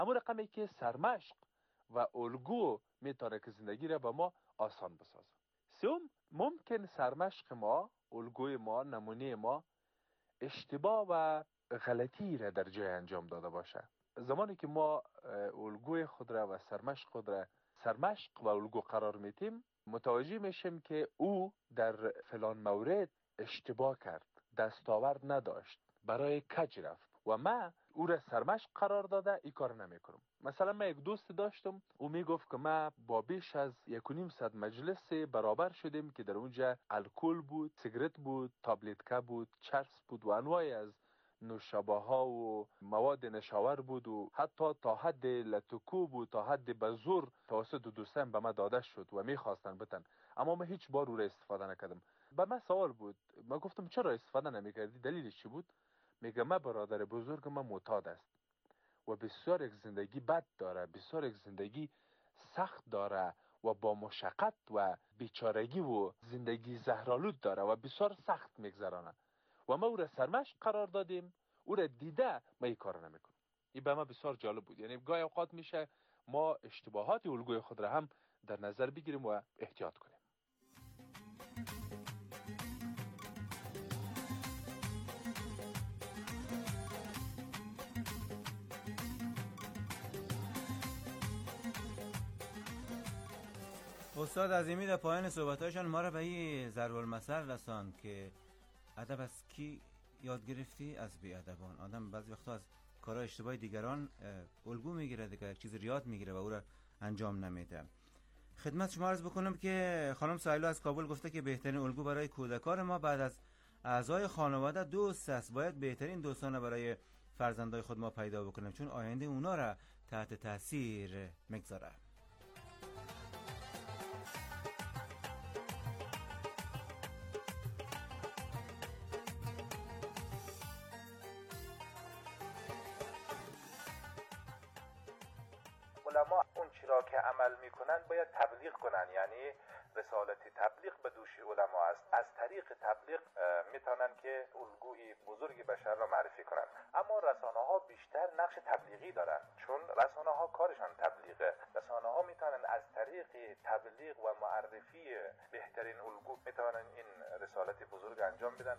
همون رقمی که سرمشق و الگو میتونه که زندگی را به ما آسان بسازه. سوم، ممکن سرمشق ما، الگوی ما، نمونه ما اشتباه و غلطی را در جای انجام داده باشه. زمانی که ما الگوی خود را و سرمشق خود را سرمشق و الگو قرار میتیم، متوجه میشیم که او در فلان مورد اشتباه کرد، دستاورد نداشت، برای کج رفت و ما او را سرمشق قرار داده این کار نمیکنم. مثلا من یک دوست داشتم، او میگفت که ما با بیش از 1.5 مجلس برابر شدیم که در اونجا الکل بود، سیگرت بود، تابلتکا بود، چرس بود و انواعی از نوشابه ها و مواد نشاور بود و حتی تا حد لتکو بود، تا حد بزور توسط دوستان به من داده شد و میخواستن بتن، اما من هیچ بار او را استفاده نکردم. به من سوال بود، من گفتم چرا استفاده نمیکردی؟ دلیلش چی بود؟ میگه من برادر بزرگ من معتاد است و بسیار یک زندگی بد داره، بسیار یک زندگی سخت داره و با مشقت و بیچارگی و زندگی زهرآلود داره و بسیار سخت میگذرانه و ما او را سرمشق قرار دادیم، او را دیده ما این کار نمیکنم. این به ما بسیار جالب بود. یعنی گاهی اوقات میشه ما اشتباهات الگوی خود را هم در نظر بگیریم و احتیاط کنیم. استاد عظیمی در پایان صحبتاشان ما را به این ضرب المثل رساند که ادب از کی یاد گرفتی؟ از بی‌ادبان. آدم بعضی وقتا از کارهای اشتباه دیگران الگو میگیره دیگه، یک چیز یاد میگیره و او را انجام نمیده. خدمت شما عرض بکنم که خانم سایلو از کابل گفته که بهترین الگو برای کودکان ما بعد از اعضای خانواده دوست است. باید بهترین دوستان برای فرزندای خود ما پیدا بکنیم چون آینده اونا را تحت تاثیر میگذاره. علما اون چرا که عمل میکنن باید تبلیغ کنن، یعنی رسالت تبلیغ به دوش علما است. از طریق تبلیغ میتونن که الگوی بزرگ بشر را معرفی کنن. اما رسانه ها بیشتر نقش تبلیغی دارن، چون رسانه ها کارشان تبلیغه. رسانه ها میتونن از طریق تبلیغ و معرفی بهترین الگو میتونن این رسالت بزرگ انجام بدن.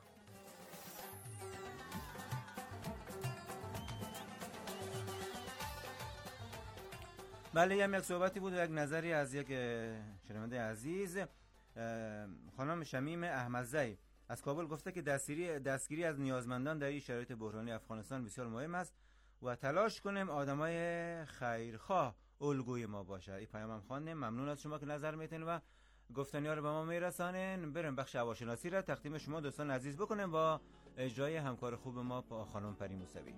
بله، یک صحبتی بود و یک نظری از یک شنونده عزیز. خانم شمیم احمدزی از کابل گفته که دستگیری از نیازمندان در این شرایط بحرانی افغانستان بسیار مهم است و تلاش کنیم آدمای خیرخواه الگوی ما باشه. این پیامم خواندیم. ممنون از شما که نظر میتین و گفتنی‌ها رو به ما میرسانین. بریم بخش هواشناسی را تقدیم شما دوستان عزیز بکنیم با اجرای همکار خوب ما با خانم پری موسوی.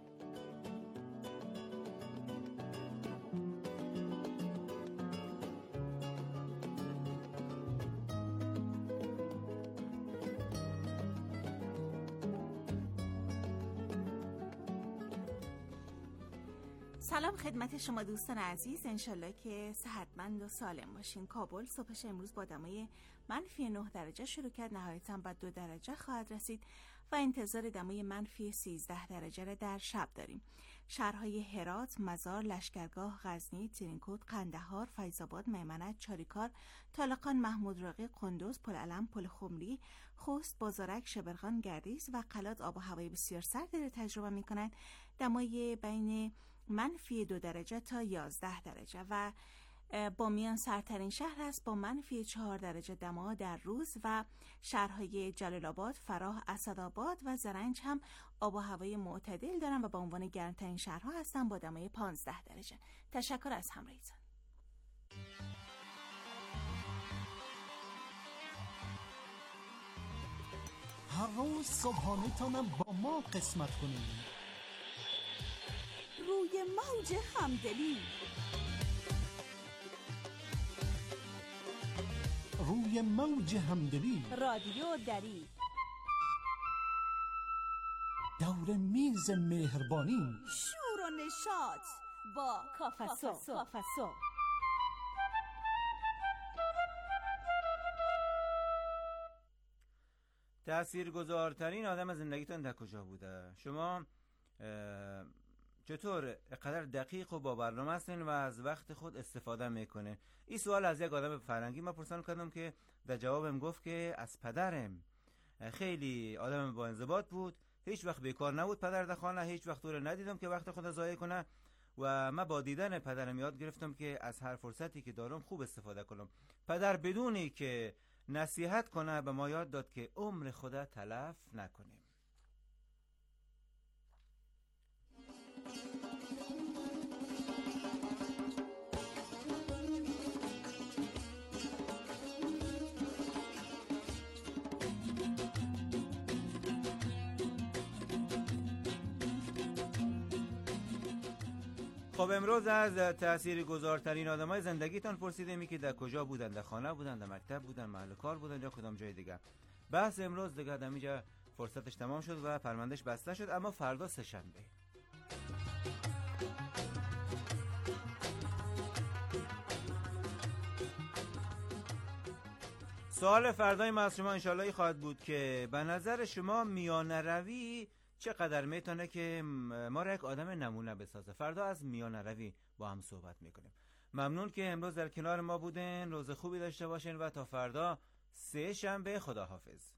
سلام خدمت شما دوستان عزیز، انشالله که صحتمند و سالم باشین. کابل صبحش امروز با دمای -9 درجه شروع کرد، نهایتاً به 2 درجه خواهد رسید و انتظار دمای -13 درجه را در شب داریم. شهرهای هرات، مزار، لشکرگاه، غزنی، ترینکوت، قندهار، فیض‌آباد، میمنت، چاریکار، طالقان، محمود راقی، قندوز، پل علم، پل خمری، خوست، بازارک، شبرغان، گردیز و قلات آب و هوای بسیار سردی را تجربه می‌کنند. دمای بین -2 درجه تا 11 درجه و بامیان سردترین شهر است با -4 درجه دما در روز و شهرهای جلال آباد، فراه، اسدآباد و زرنج هم آب و هوای معتدل دارند و به عنوان گرمترین شهرها هستند با دمای 15 درجه. تشکر از همراهیتان. هر روز صبحانه تانم با ما قسمت کنید. روی موج همدلی، روی موج همدلی، رادیو دری، دور میز مهربانی، شور و نشاط با کافسو. تأثیرگذارترین آدم زندگیتون در کجا بوده؟ شما چطور قدر دقیق و با برنامه هستین و از وقت خود استفاده میکنه؟ این سوال از یک آدم فرنگی من پرسان کردم که در جوابم گفت که از پدرم. خیلی آدم با انضباط بود، هیچ وقت بیکار نبود پدر در خانه، هیچ وقت او رو ندیدم که وقت خود ضایع کنه و من با دیدن پدرم یاد گرفتم که از هر فرصتی که دارم خوب استفاده کنم. پدر بدونی که نصیحت کنه به ما یاد داد که عمر خود تلف نکنیم. خب امروز از تاثیرگذارترین آدمای زندگیتان پرسیدیم که در کجا بودن، در خانه بودن، در مکتب بودن، محل کار بودن یا کدام جای دیگه. بحث امروز دیگه دمیجا فرصتش تمام شد و پروندهش بسته شد، اما فردا سه‌شنبه. سوال فردای ما از شما انشالله خواهد بود که به نظر شما میانه روی چقدر میتونه که ما را یک آدم نمونه بسازه؟ فردا از میانه روی با هم صحبت میکنیم. ممنون که امروز در کنار ما بودین. روز خوبی داشته باشین و تا فردا سه‌شنبه. خداحافظ.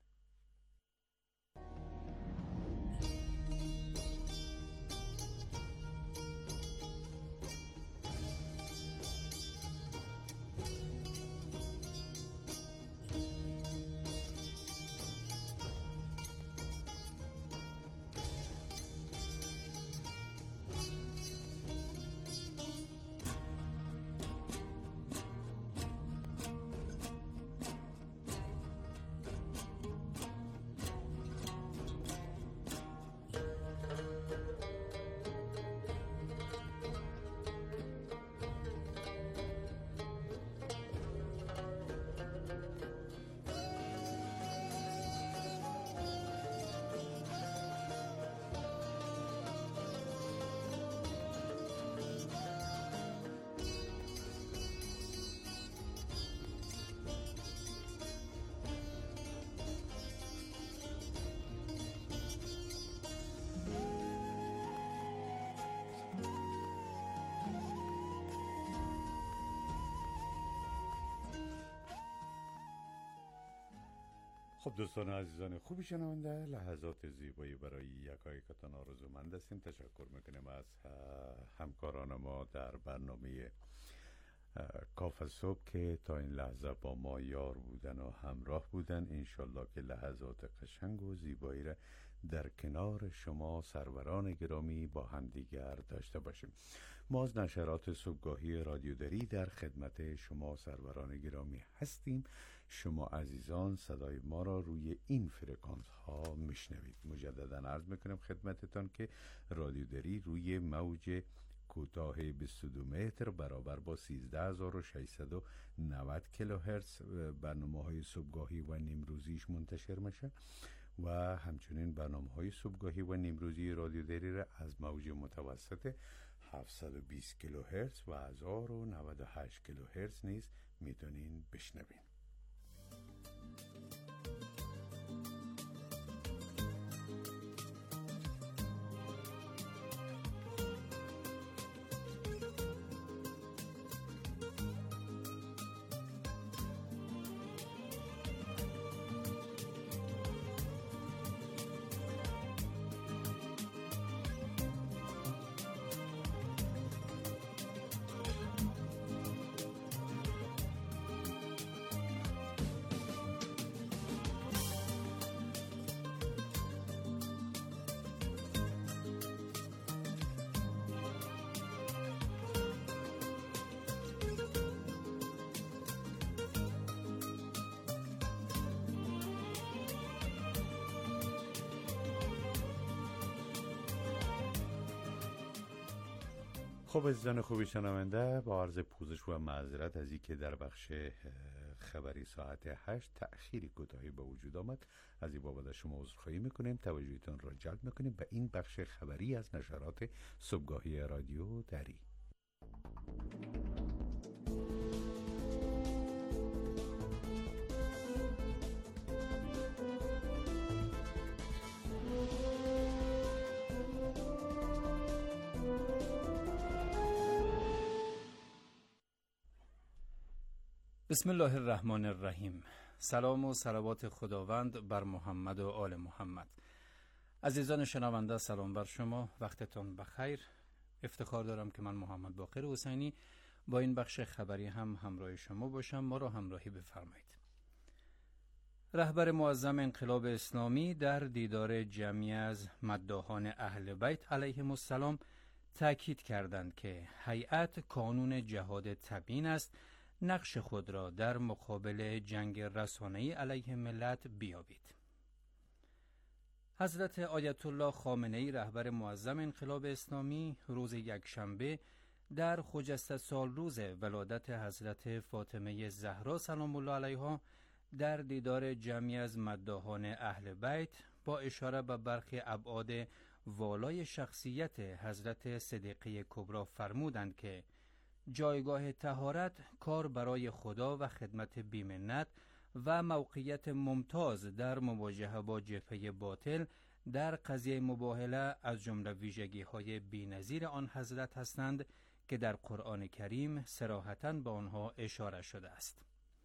خب دوستان عزیزان خوبی شنونده، لحظات زیبایی برای یکایکتان آرزومند هستیم. تشکر میکنیم از همکاران ما در برنامه کافه صبح که تا این لحظه با ما یار بودن و همراه بودن. انشالله که لحظات قشنگ و زیبایی را در کنار شما سروران گرامی با هم دیگر داشته باشیم. ما از نشرات صبحگاهی رادیو دری در خدمت شما سروران گرامی هستیم. شما عزیزان صدای ما را روی این فرکانس ها میشنوید. مجددا عرض میکنم خدمتتان که رادیو دری روی موج کوتاه 22 متر برابر با 13690 کیلوهرتز برنامه های صبحگاهی و نیمروزیش منتشر میشه و همچنین برنامه های صبحگاهی و نیمروزی رادیو دری را از موج متوسط 720 کیلوهرتز و 1098 کیلوهرتز نیز میتونین بشنوین. خب عزیزان خوبی شنونده، با عرض پوزش و معذرت از اینکه در بخش خبری ساعت 8 تأخیری کوتاهی به وجود آمد، از این بابت شما عذرخواهی میکنیم. توجهتون را جلب میکنیم به این بخش خبری از نشرات صبحگاهی رادیو دری. بسم الله الرحمن الرحیم. سلام و صلوات خداوند بر محمد و آل محمد. عزیزان شنونده، سلام بر شما، وقتتون بخیر. افتخار دارم که من محمد باقر حسینی با این بخش خبری هم همراه شما باشم. ما را همراهی بفرمایید. رهبر معظم انقلاب اسلامی در دیدار جمعی از مداحان اهل بیت علیهم السلام تأکید کردند که هیئت کانون جهاد تبیین است نقش خود را در مقابل جنگ رسانه‌ای علیه ملت بیابید. حضرت آیت الله خامنه‌ای رهبر معظم انقلاب اسلامی روز یکشنبه در خجسته سال روز ولادت حضرت فاطمه زهرا سلام الله علیها در دیدار جمعی از مداحان اهل بیت با اشاره به برخی ابعاد والای شخصیت حضرت صدیقه کبری فرمودند که جایگاه طهارت، کار برای خدا و خدمت بی‌منت و موقعیت ممتاز در مواجهه با جبهه باطل در قضیه مباهله از جمله ویژگی‌های بی‌نظیر آن حضرت هستند که در قرآن کریم صراحتاً به آنها اشاره شده است.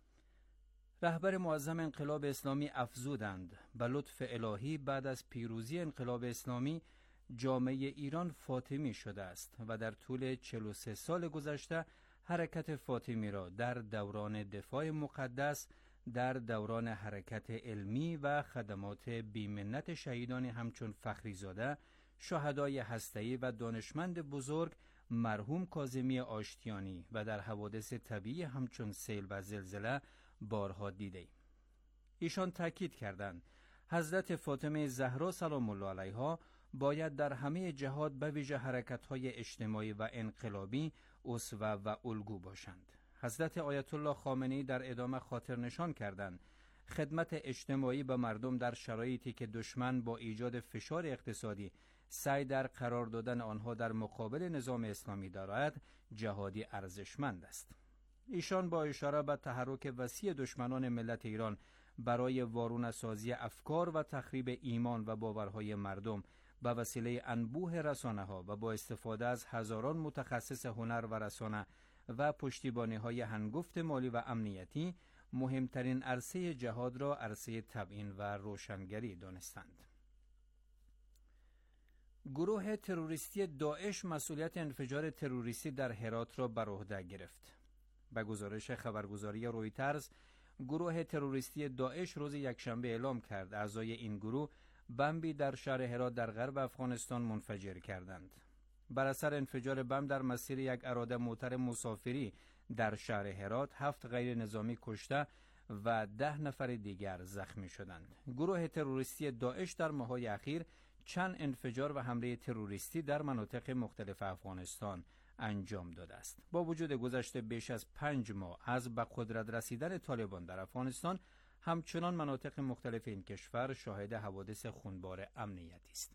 رهبر معظم انقلاب اسلامی افزودند به لطف الهی بعد از پیروزی انقلاب اسلامی جامعه ایران فاطمی شده است و در طول 43 سال گذشته حرکت فاطمی را در دوران دفاع مقدس، در دوران حرکت علمی و خدمات بی‌منت شهیدان همچون فخریزاده، شهدای هسته‌ای و دانشمند بزرگ مرحوم کاظمی آشتیانی و در حوادث طبیعی همچون سیل و زلزله بارها دیدیم. ایشان تاکید کردند حضرت فاطمه زهرا سلام الله علیها باید در همه جهات به ویژه حرکت‌های اجتماعی و انقلابی اسوه و الگو باشند. حضرت آیت الله خامنه‌ای در ادامه خاطر نشان کردند خدمت اجتماعی به مردم در شرایطی که دشمن با ایجاد فشار اقتصادی سعی در قرار دادن آنها در مقابل نظام اسلامی دارد جهادی ارزشمند است. ایشان با اشاره به تحرک وسیع دشمنان ملت ایران برای وارونه‌سازی افکار و تخریب ایمان و باورهای مردم به وسیله انبوه رسانه‌ها و با استفاده از هزاران متخصص هنر و رسانه و پشتیبانی‌های هنگفت مالی و امنیتی مهمترین عرصه جهاد را عرصه تبیین و روشنگری دانستند. گروه تروریستی داعش مسئولیت انفجار تروریستی در هرات را بر عهده گرفت. به گزارش خبرگزاری رویترز، گروه تروریستی داعش روز یکشنبه اعلام کرد اعضای این گروه بمبی در شهر هرات در غرب افغانستان منفجر کردند. بر اثر انفجار بمب در مسیر یک اراده موتر مسافری در شهر هرات 7 غیر نظامی کشته و 10 نفر دیگر زخمی شدند. گروه تروریستی داعش در ماه‌های اخیر چند انفجار و حمله تروریستی در مناطق مختلف افغانستان انجام داده است. با وجود گذشت بیش از 5 ماه از به قدرت رسیدن طالبان در افغانستان، همچنان مناطق مختلف این کشور شاهد حوادث خونبار امنیتی است.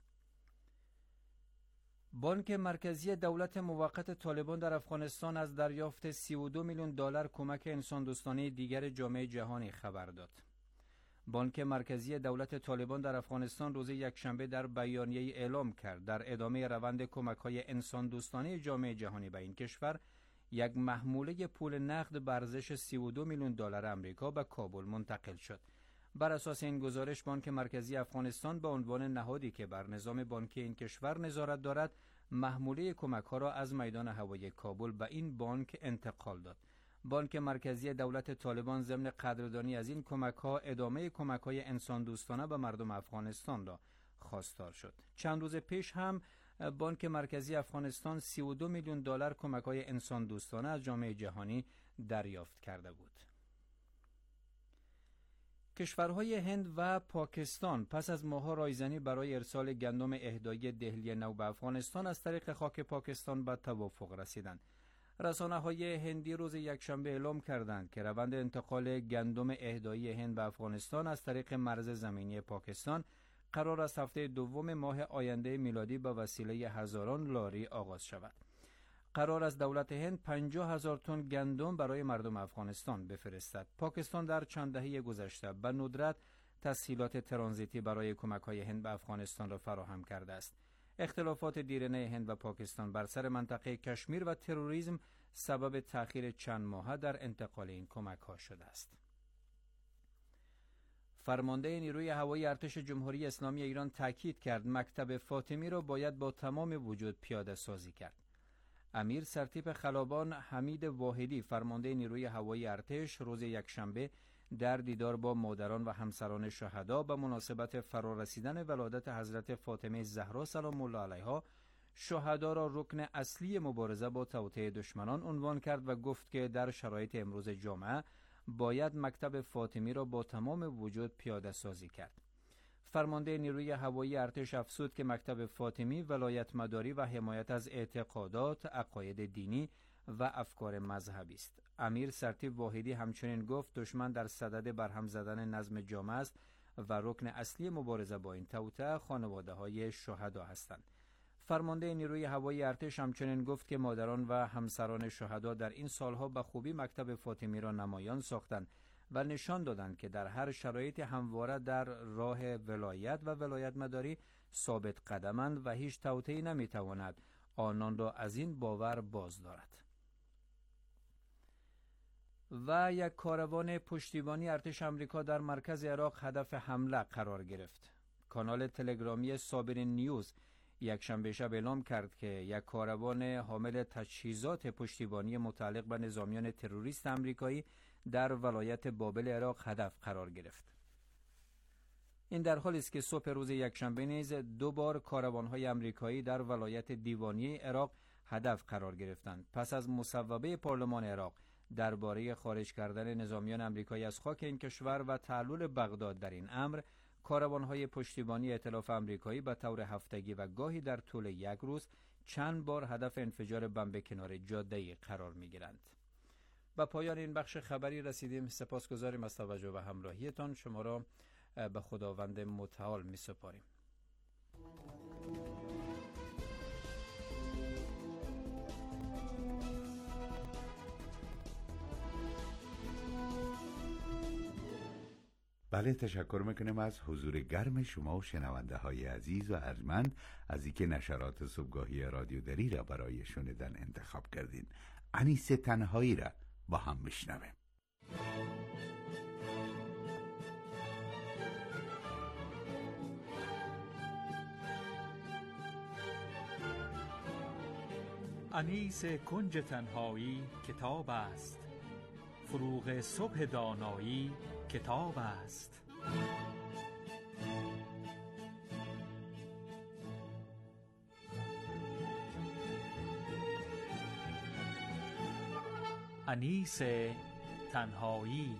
بانک مرکزی دولت موقت طالبان در افغانستان از دریافت 32 میلیون دلار کمک انسان‌دوستانه دیگر جامعه جهانی خبر داد. بانک مرکزی دولت طالبان در افغانستان روز یکشنبه در بیانیه‌ای اعلام کرد در ادامه روند کمک‌های انسان‌دوستانه جامعه جهانی به این کشور یک محموله پول نقد به ارزش 32 میلیون دلار آمریکا به کابل منتقل شد. بر اساس این گزارش بانک مرکزی افغانستان به عنوان نهادی که بر نظام بانکی این کشور نظارت دارد، محموله کمک‌ها را از میدان هوایی کابل به این بانک انتقال داد. بانک مرکزی دولت طالبان ضمن قدردانی از این کمک‌ها ادامه کمک‌های انسان‌دوستانه به مردم افغانستان را خواستار شد. چند روز پیش هم بانک مرکزی افغانستان 32 میلیون دلار کمک‌های انسان‌دوستانه از جامعه جهانی دریافت کرده بود. کشورهای هند و پاکستان پس از ماه‌ها رایزنی برای ارسال گندم اهدایی دهلی نو به افغانستان از طریق خاک پاکستان به توافق رسیدند. رسانه‌های هندی روز یکشنبه اعلام کردند که روند انتقال گندم اهدایی هند به افغانستان از طریق مرز زمینی پاکستان قرار است هفته دوم ماه آینده میلادی به وسیله هزاران لاری آغاز شود. قرار است دولت هند 50,000 تن گندم برای مردم افغانستان بفرستد. پاکستان در چند دهه گذشته به ندرت تسهیلات ترانزیتی برای کمک‌های هند به افغانستان را فراهم کرده است. اختلافات دیرینه هند و پاکستان بر سر منطقه کشمیر و تروریسم سبب تأخیر چند ماهه در انتقال این کمک‌ها شده است. فرمانده نیروی هوایی ارتش جمهوری اسلامی ایران تاکید کرد مکتب فاطمی را باید با تمام وجود پیاده سازی کرد. امیر سرتیپ خلبان حمید واحدی فرمانده نیروی هوایی ارتش روز یکشنبه در دیدار با مادران و همسران شهدا به مناسبت فرارسیدن ولادت حضرت فاطمه زهرا سلام الله علیها شهدا را رکن اصلی مبارزه با توطئه دشمنان عنوان کرد و گفت که در شرایط امروز جامعه باید مکتب فاطمی را با تمام وجود پیاده سازی کرد. فرمانده نیروی هوایی ارتش افزود که مکتب فاطمی ولایت مداری و حمایت از اعتقادات، عقاید دینی و افکار مذهبی است. امیر سرتیپ واحدی همچنین گفت دشمن در صدد برهم زدن نظم جامعه است و رکن اصلی مبارزه با این توطئه خانواده‌های شهدا هستند. فرمانده نیروی هوایی ارتش همچنین گفت که مادران و همسران شهدا در این سالها به خوبی مکتب فاطمی را نمایان ساختند و نشان دادند که در هر شرایط همواره در راه ولایت و ولایت مداری ثابت قدمند و هیچ توطئه‌ای نمیتواند آنان را از این باور باز دارد. و یک کاروان پشتیبانی ارتش آمریکا در مرکز عراق هدف حمله قرار گرفت. کانال تلگرامی صابرین نیوز یکشنبه شب اعلام کرد که یک کاروان حامل تجهیزات پشتیبانی متعلق به نظامیان تروریست آمریکایی در ولایت بابل عراق هدف قرار گرفت. این در حالی است که صبح روز یکشنبه نیز 2 بار کاروان‌های آمریکایی در ولایت دیوانی عراق هدف قرار گرفتند. پس از مصوبه پارلمان عراق درباره خارج کردن نظامیان آمریکایی از خاک این کشور و تعلل بغداد در این امر، کاروان‌های پشتیبانی ائتلاف آمریکایی به طور هفتگی و گاهی در طول یک روز چند بار هدف انفجار بمب کنار جاده‌ای قرار می‌گیرند. به پایان این بخش خبری رسیدیم. سپاسگزاریم از توجه و همراهیتان. شما را به خداوند متعال می‌سپاریم. بله، تشکر میکنیم از حضور گرم شما و شنونده های عزیز و ارجمند از اینکه نشرات صبحگاهی رادیو دری را برای شنیدن انتخاب کردین. انیس تنهایی را با هم میشنویم. انیس کنج تنهایی کتاب است، فروغ صبح دانایی کتاب است. انیس تنهایی.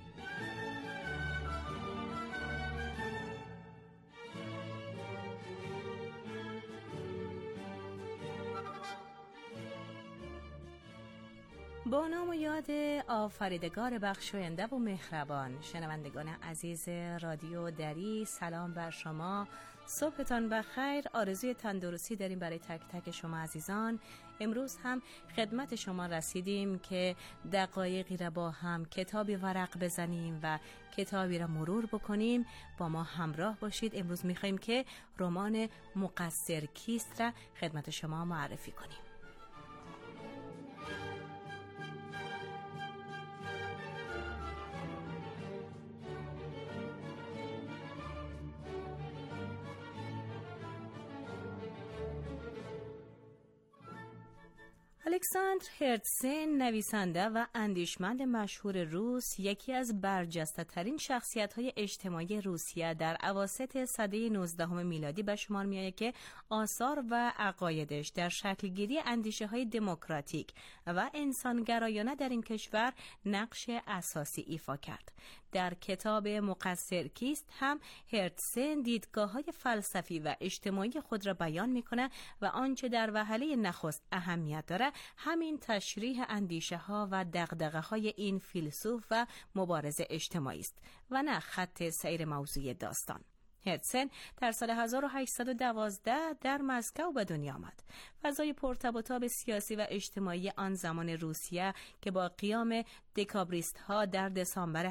با نام و یاد آفریدگار بخشاینده و مهربان، شنوندگان عزیز رادیو دری، سلام بر شما. صبحتان بخیر. آرزوی تندرستی داریم برای تک تک شما عزیزان. امروز هم خدمت شما رسیدیم که دقایقی را با هم کتابی ورق بزنیم و کتابی را مرور بکنیم. با ما همراه باشید. امروز می‌خوایم که رمان مقصر کیست را خدمت شما معرفی کنیم. الکساندر هرتزن، نویسنده و اندیشمند مشهور روس، یکی از برجسته ترین شخصیت های اجتماعی روسیه در اواسط سده 19 میلادی به شمار می آید که آثار و عقایدش در شکلگیری اندیشه های دموکراتیک و انسانگرایانه در این کشور نقش اساسی ایفا کرد. در کتاب مقصر کیست هم هرتزن دیدگاه‌های فلسفی و اجتماعی خود را بیان می‌کند و آنچه در وهله نخست اهمیت دارد همین تشریح اندیشه‌ها و دغدغه‌های این فیلسوف و مبارز اجتماعی است و نه خط سیر موضوع داستان. هرتسن در سال 1812 در مسکو به دنیا آمد. فضای پرتب و تاب سیاسی و اجتماعی آن زمان روسیه که با قیام دکابریست‌ها در دسامبر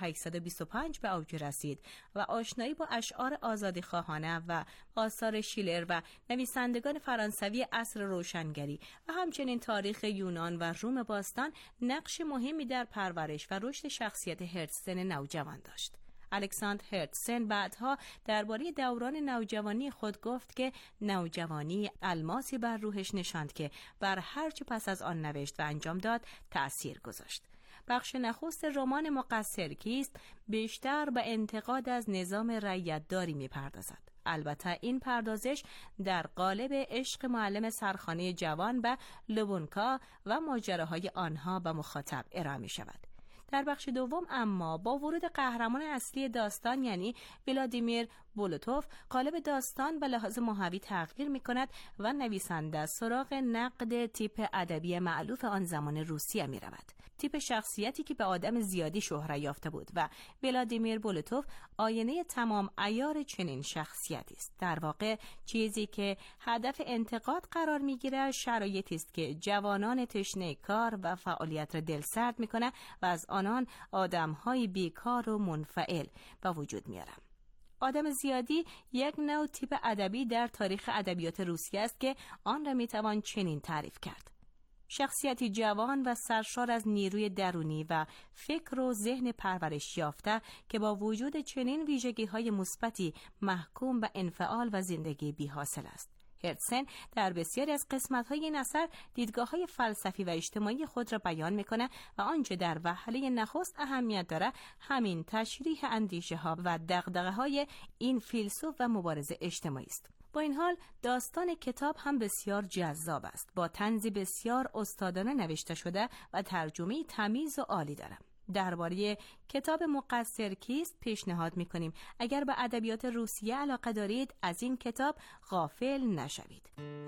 1825 به اوج رسید و آشنایی با اشعار آزادیخواهانه و آثار شیلر و نویسندگان فرانسوی عصر روشنگری و همچنین تاریخ یونان و روم باستان نقش مهمی در پرورش و رشد شخصیت هرتسن نوجوان داشت. الکساندر هرتسن بعدها درباره دوران نوجوانی خود گفت که نوجوانی الماسی بر روحش نشاند که بر هر چه پس از آن نوشت و انجام داد تأثیر گذاشت. بخش نخست رمان مقصر کیست بیشتر به انتقاد از نظام رعیت‌داری می‌پردازد. البته این پردازش در قالب عشق معلم سرخانه جوان به لوبونکا و ماجراهای آنها به مخاطب ارائه می‌شود. در بخش دوم اما با ورود قهرمان اصلی داستان یعنی ولادیمیر بولوتوف قالب داستان به لحاظ ماهوی تغییر می‌کند و نویسنده سراغ نقد تیپ ادبی مألوف آن زمان روسیه می‌رود. تیپ شخصیتی که به آدم زیادی شهرت یافته بود و ولادیمیر بولوتوف آینه تمام عیار چنین شخصیتی است. در واقع چیزی که هدف انتقاد قرار می‌گیرد شرایطی است که جوانان تشنه کار و فعالیت را دلسرد می‌کند و از آنان آدم‌های بیکار و منفعل به وجود می‌آورند. آدم زیادی یک نوع تیپ ادبی در تاریخ ادبیات روسیه است که آن را می‌توان چنین تعریف کرد: شخصیتی جوان و سرشار از نیروی درونی و فکر و ذهن پرورش یافته که با وجود چنین ویژگی‌های مثبتی محکوم به انفعال و زندگی بی‌حاصل است. هرتسن در بسیاری از قسمت‌های این اثر دیدگاه‌های فلسفی و اجتماعی خود را بیان می‌کند و آنچه در وهله نخست اهمیت دارد همین تشریح اندیشه‌ها و دغدغه‌های این فیلسوف و مبارز اجتماعی است. با این حال داستان کتاب هم بسیار جذاب است. با طنزی بسیار استادانه نوشته شده و ترجمه تمیز و عالی دارد. درباره کتاب مقصر کیست پیشنهاد می‌کنیم اگر به ادبیات روسیه علاقه دارید از این کتاب غافل نشوید.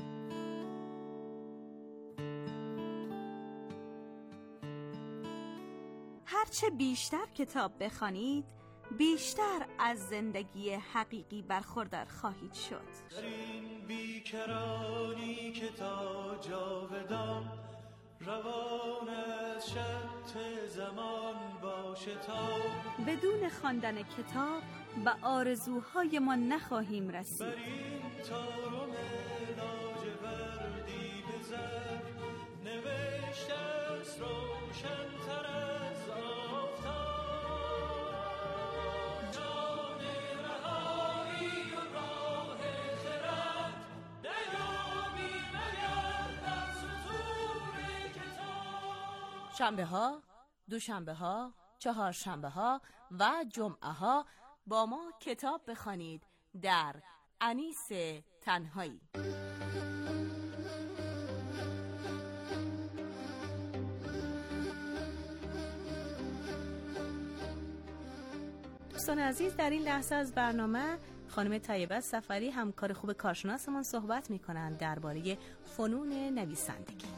هرچه بیشتر کتاب بخوانید بیشتر از زندگی حقیقی برخوردار خواهید شد. در این بیکرانی که تا جاودان روان از شط زمان باشه تا بدون خواندن کتاب به آرزوهای ما نخواهیم رسید. بر این تارم لاجوردی بزن نوشته است روشن‌تر از آفتاب جان رهایی و راه خرد نیابی مگر در سطور کتاب. شنبه‌ها، دوشنبه‌ها، چهارشنبه‌ها و جمعه‌ها با ما کتاب بخوانید در انیس تنهایی. دوستان عزیز، در این لحظه از برنامه خانم طیبه سفری همکار خوب کارشناسمون صحبت می‌کنند درباره فنون نویسندگی.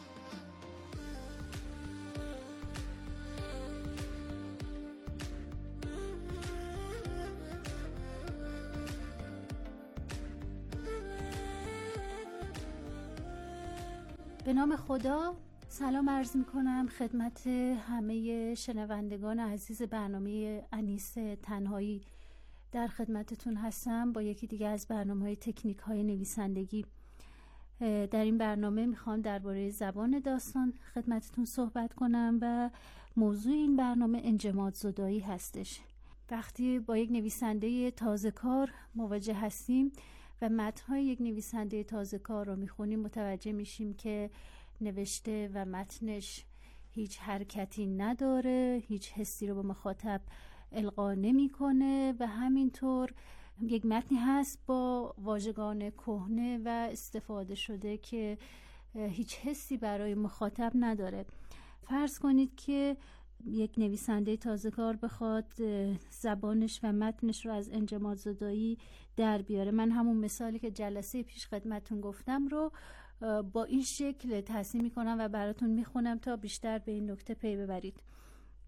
به نام خدا سلام عرض می کنم خدمت همه شنوندگان عزیز برنامه انیس تنهایی. در خدمتتون هستم با یکی دیگه از برنامه‌های تکنیک های نویسندگی. در این برنامه میخوام درباره زبان داستان خدمتتون صحبت کنم و موضوع این برنامه انجماد زدایی هستش. وقتی با یک نویسنده تازه کار مواجه هستیم و متن‌های یک نویسنده تازه کار رو میخونیم متوجه میشیم که نوشته و متنش هیچ حرکتی نداره، هیچ حسی رو به مخاطب القا نمی‌کنه و همینطور یک متنی هست با واژگان کهنه و استفاده شده که هیچ حسی برای مخاطب نداره. فرض کنید که یک نویسنده تازه کار بخواد زبانش و متنش رو از انجماد زدایی در بیاره. من همون مثالی که جلسه پیش خدمتون گفتم رو با این شکل تصحیح میکنم و براتون میخونم تا بیشتر به این نکته پی ببرید.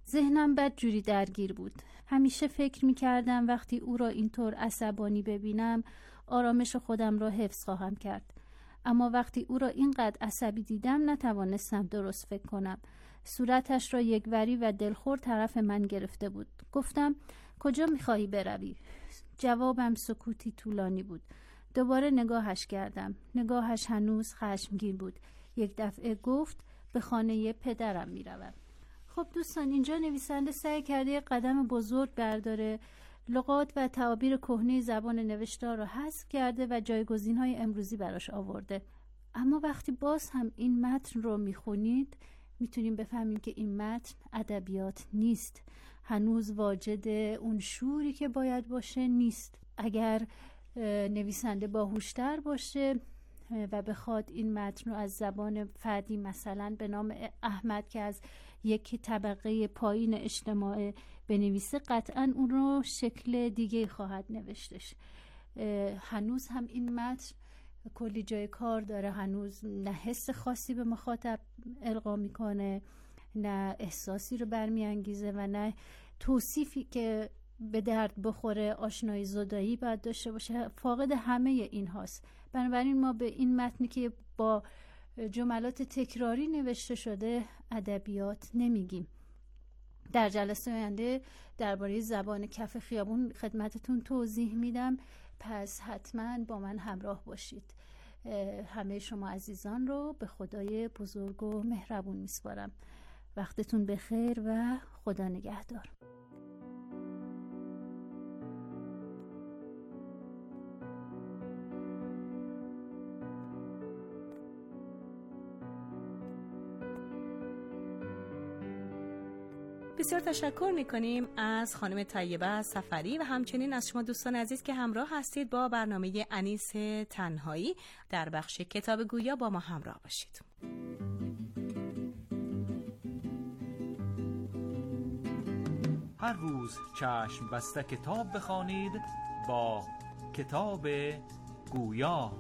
ذهنم بدجوری درگیر بود. همیشه فکر می‌کردم وقتی او را اینطور عصبانی ببینم آرامش خودم را حفظ خواهم کرد. اما وقتی او را اینقدر عصبی دیدم نتوانستم درست فکر کنم. صورتش را یکوری و دلخور طرف من گرفته بود. گفتم کجا می‌خواهی بروی؟ جوابم سکوتی طولانی بود. دوباره نگاهش کردم. نگاهش هنوز خشمگین بود. یک دفعه گفت به خانه پدرم میروم. خب دوستان، اینجا نویسنده سعی کرده یک قدم بزرگ برداره. لغات و تعابیر کهنه زبان نوشتار را حذف کرده و جایگزین‌های امروزی براش آورده. اما وقتی باز هم این متن رو میخونید میتونیم بفهمیم که این متن ادبیات نیست. هنوز واجد اون شوری که باید باشه نیست. اگر نویسنده باهوشتر باشه و بخواد این متن رو از زبان فردی مثلا به نام احمد که از یک طبقه پایین اجتماع بنویسه، قطعا اون رو شکل دیگه خواهد نوشتش. هنوز هم این متن کلی جای کار داره. هنوز نه حس خاصی به مخاطب القا میکنه، نه احساسی رو برمیانگیزه و نه توصیفی که به درد بخوره آشنایی زدایی باید داشته باشه. فاقد همه این هاست. بنابراین ما به این متنی که با جملات تکراری نوشته شده ادبیات نمیگیم. در جلسه آینده درباره زبان کف خیابون خدمتتون توضیح میدم، پس حتما با من همراه باشید. همه شما عزیزان رو به خدای بزرگ و مهربون میسپارم. وقتتون بخیر و خدا نگهدار. بسیار تشکر میکنیم از خانم طیبه سفری و همچنین از شما دوستان عزیز که همراه هستید با برنامه انیس تنهایی. در بخش کتاب گویا با ما همراه باشید. هر روز چشم بسته کتاب بخوانید با کتاب گویا.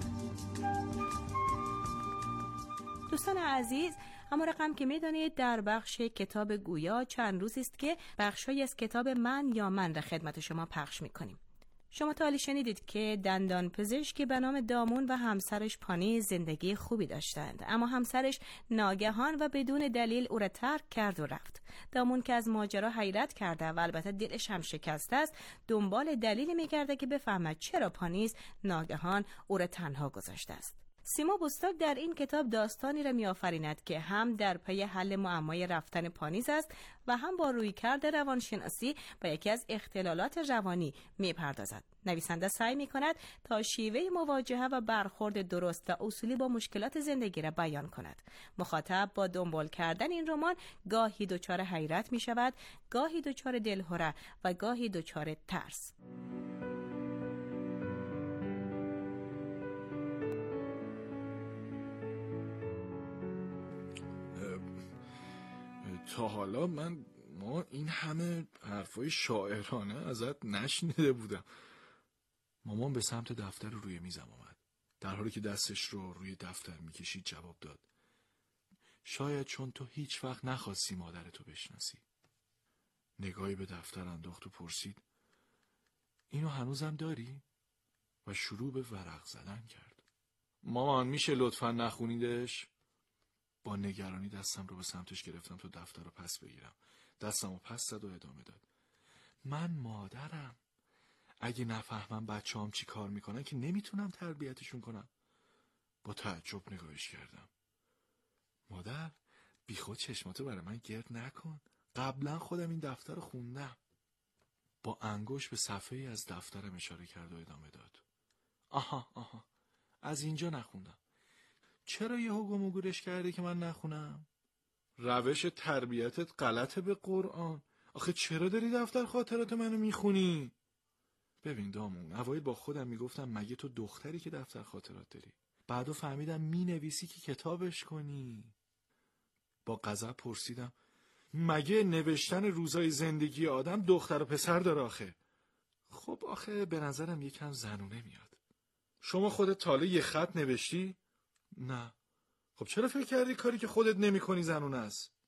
دوستان عزیز، اما رقم که میدانید در بخش کتاب گویا چند روزی است که بخش‌هایی از کتاب من یا من را خدمت شما پخش می‌کنیم. شما تا حالی شنیدید که دندان پزشکی به نام دامون و همسرش پانی زندگی خوبی داشتند، اما همسرش ناگهان و بدون دلیل او را ترک کرد و رفت. دامون که از ماجرا حیرت کرده و البته دلش هم شکسته است، دنبال دلیلی می‌گرده که بفهمد چرا پانیز ناگهان او را تنها گذاشته است. سیما بوستاک در این کتاب داستانی را می‌آفریند که هم در پی حل معمای رفتن پانیز است و هم با رویکرد روانشناسی و یکی از اختلالات روانی می‌پردازد. نویسنده سعی می‌کند تا شیوه مواجهه و برخورد درست و اصولی با مشکلات زندگی را بیان کند. مخاطب با دنبال کردن این رمان گاهی دچار حیرت می‌شود، گاهی دچار دلهره و گاهی دچار ترس. تا حالا ما این همه حرفای شاعرانه ازت نشنیده بودم. مامان به سمت دفتر روی میزم آمد. در حالی که دستش رو روی دفتر میکشید جواب داد: شاید چون تو هیچ وقت نخواستی مادرتو بشناسی. نگاهی به دفتر انداخت و پرسید: اینو هنوزم داری؟ و شروع به ورق زدن کرد. مامان میشه لطفاً نخونیدش؟ با نگرانی دستم رو به سمتش گرفتم تا دفتر رو پس بگیرم. دستم رو پس زد و ادامه داد: من مادرم. اگه نفهمم بچه‌ام چی کار میکنن که نمیتونم تربیتشون کنم. با تعجب نگاهش کردم. مادر، بی خود چشماتو برای من گرد نکن. قبلا خودم این دفتر رو خوندم. با انگشت به صفحه‌ای از دفترم اشاره کرد و ادامه داد: آها از اینجا نخوندم. چرا یهو گم و گورش کرده که من نخونم؟ روش تربیتت غلطه به قرآن. آخه چرا داری دفتر خاطرات منو میخونی؟ ببین دامون، اوایل با خودم میگفتم مگه تو دختری که دفتر خاطرات داری؟ بعدو فهمیدم مینویسی که کتابش کنی. با غضب پرسیدم: مگه نوشتن روزای زندگی آدم دختر و پسر داره آخه؟ خب آخه به نظرم یکم زنونه میاد. شما خودت تاله یه خط نوشتی؟ نه. خب چرا فکر کردی کاری که خودت نمی کنی زنونه است؟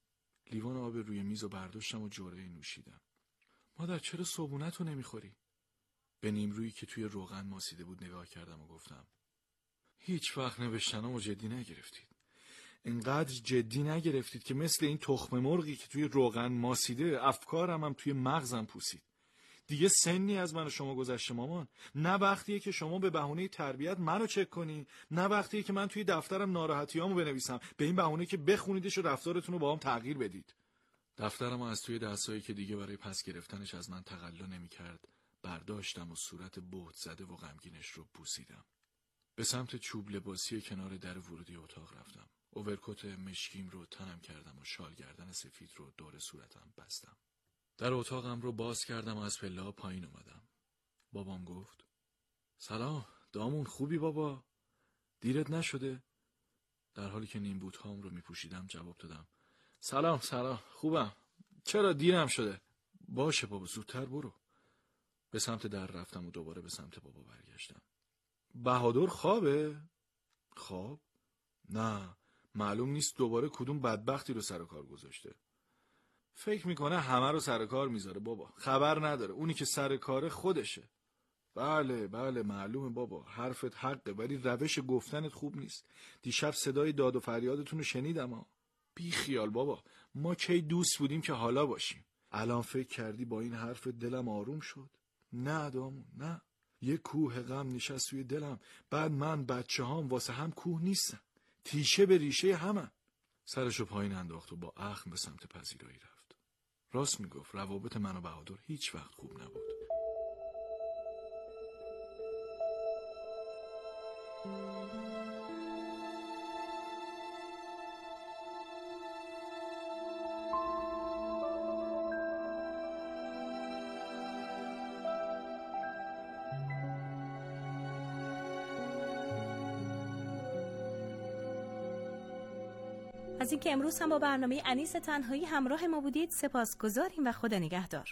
لیوان آب روی میز رو برداشتم و جرعه نوشیدم. مادر چرا صبحونت رو نمیخوری؟ به نیمرویی که توی روغن ماسیده بود نگاه کردم و گفتم هیچ وقت نوشتنامو جدی نگرفتید. اینقدر جدی نگرفتید که مثل این تخم مرغی که توی روغن ماسیده افکارم هم توی مغزم پوسید. دیگه سنی از من و شما گذشته مامان. نه وقتیه که شما به بهونه تربیت منو چک کنی، نه وقتیه که من توی دفترم ناراحتیامو بنویسم به این بهونه که بخونیدش و رفتارتون رو با هم تغییر بدید. دفترمو از توی دستایی که دیگه برای پس گرفتنش از من تقلا نمی‌کرد برداشتم و صورت بهت زده و غمگینش رو بوسیدم. به سمت چوب لباسی کنار در ورودی اتاق رفتم. اوورکوت مشکیم رو تنم کردم و شال گردن سفید رو دور صورتم بستم. در اتاقم رو باز کردم و از پله‌ها پایین اومدم. بابام گفت سلام دامون، خوبی بابا؟ دیرت نشده؟ در حالی که نیم بوت‌هام رو میپوشیدم جواب دادم سلام خوبم. چرا دیرم شده؟ باشه بابا زودتر برو. به سمت در رفتم و دوباره به سمت بابا برگشتم. بهادر خوابه؟ خواب؟ نه معلوم نیست دوباره کدوم بدبختی رو سر کار گذاشته. فکر میکنه همه رو سر کار میذاره بابا. خبر نداره اونی که سر کاره خودشه. بله معلومه بابا، حرفت حقه ولی روش گفتنت خوب نیست. دیشب صدای داد و فریادتون رو شنیدم ها. بی خیال بابا، ما کی دوست بودیم که حالا باشیم. الان فکر کردی با این حرف دلم آروم شد؟ نه دامون نه. یه کوه غم نشست توی دلم. بعد من بچه هام واسه هم کوه نیستن، تیشه به ریشه همن. سرشو پایین انداخت و با اخم به سمت پذیرایی رفت. راست میگفت، روابط من و بهادر هیچ وقت خوب نبود. از اینکه امروز هم با برنامه انیس تنهایی همراه ما بودید سپاسگزاریم و خدا نگهدار.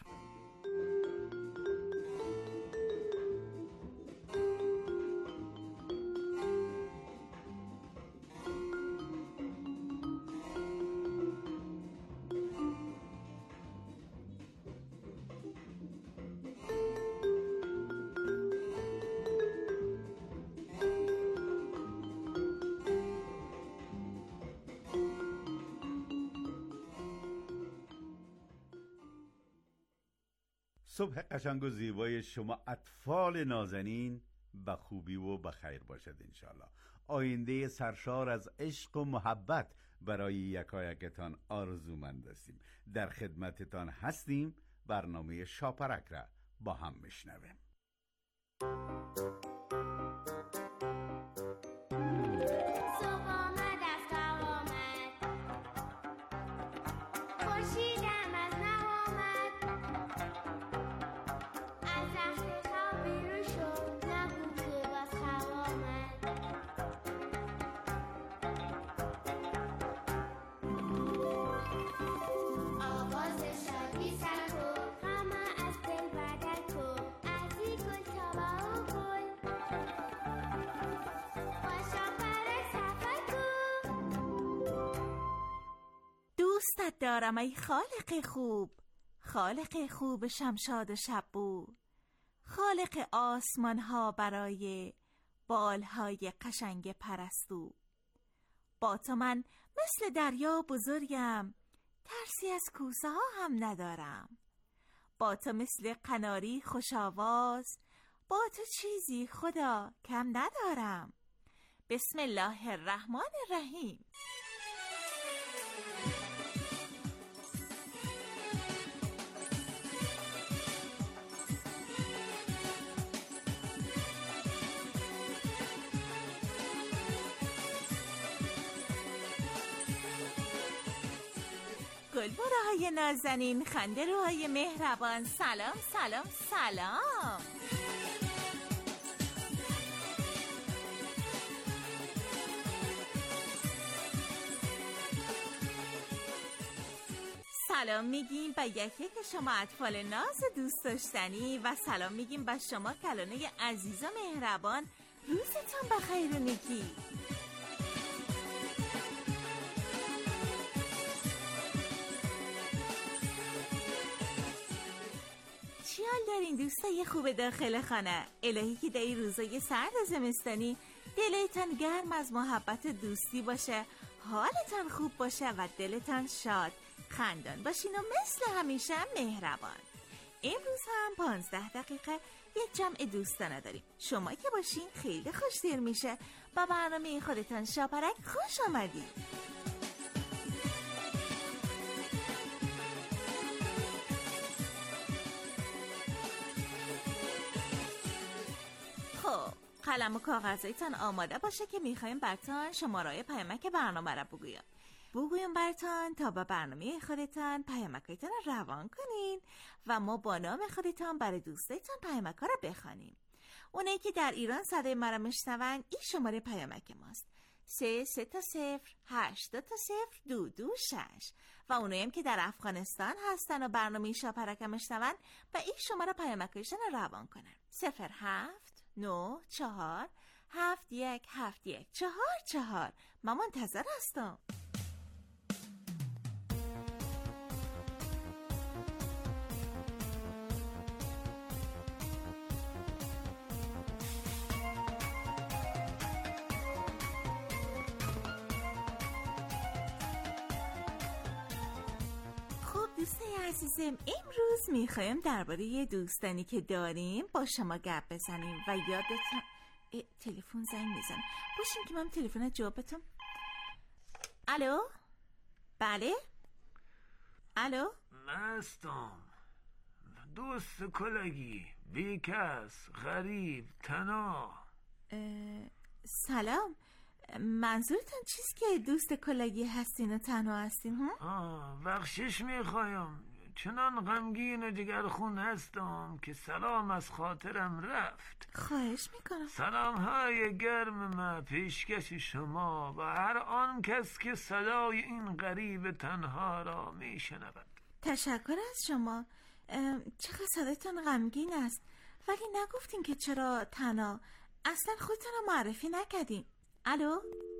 صبح قشنگ و زیبای شما اطفال نازنین به خوبی و به خیر باشد انشالله. آینده سرشار از عشق و محبت برای یکایکتان آرزومند هستیم. در خدمتتان هستیم. برنامه شاپرک را با هم میشنویم. دوستت دارم ای خالق خوب، خالق خوب شمشاد و شب بود، خالق آسمان ها برای بالهای قشنگ پرستو. با تو من مثل دریا بزرگم، ترسی از کوسه ها هم ندارم. با تو مثل قناری خوش آواز، با تو چیزی خدا کم ندارم. بسم الله الرحمن الرحیم. گلبره‌های نازنین، خنده روهای مهربان، سلام سلام سلام. سلام میگیم به یکی که شما اطفال ناز دوست داشتنی و سلام میگیم به شما کلانه عزیز و مهربان. روزتون بخیر و نیکی. باشین دوستای خوب داخل خانه. الهی که در این روزای سرد زمستانی دلتان گرم از محبت و دوستی باشه، حالتان خوب باشه و دلتان شاد، خندان باشین و مثل همیشه مهربان. امروز هم 15 دقیقه یک جمع دوستانه داریم. شما که باشین خیلی خوش‌دل میشه. با برنامه خودتان شاپرک خوش آمدید. خب قلم و کاغذایتان آماده باشه که میخوایم براتون شماره‌های پیامک برنامه را بگویم براتون تا با برنامه خودتان پیامکایتان را روان کنین و ما با نام خودتان برای دوستایتان پیامک‌ها را بخوانیم. اونایی که در ایران صدای ما را میشنون این شماره پیامک ماست: 3-8-0-2-2-6. و اونایی هم که در افغانستان هستن و برنامه شاپرک میشنون و این شماره پیامکایشان را روان کنن: 07-9-4-7-1-7-1-4-4. من منتظر هستم. دوستای عزیزم، امروز میخوایم درباره دوستانی که داریم با شما گپ بزنیم و یادتون تلفن زنگ میزنه. باشین که من تلفن جوابتون. الو؟ بله؟ الو؟ مستم، دوست کلگی، بیکس، غریب، تنها. سلام، منظورتون چیست که دوست کلگی هستین و تنها هستین؟ بخشش میخوایم، چنان غمگین و جگرخون هستم که سلام از خاطرم رفت. خواهش میکنم. سلام های گرم ما پیشکش شما و هر آن کس که صدای این غریب تنها را میشنود. تشکر از شما. چقدر صدایتون غمگین است، ولی نگفتین که چرا تنها. اصلا خودتون رو معرفی نکردین. الو؟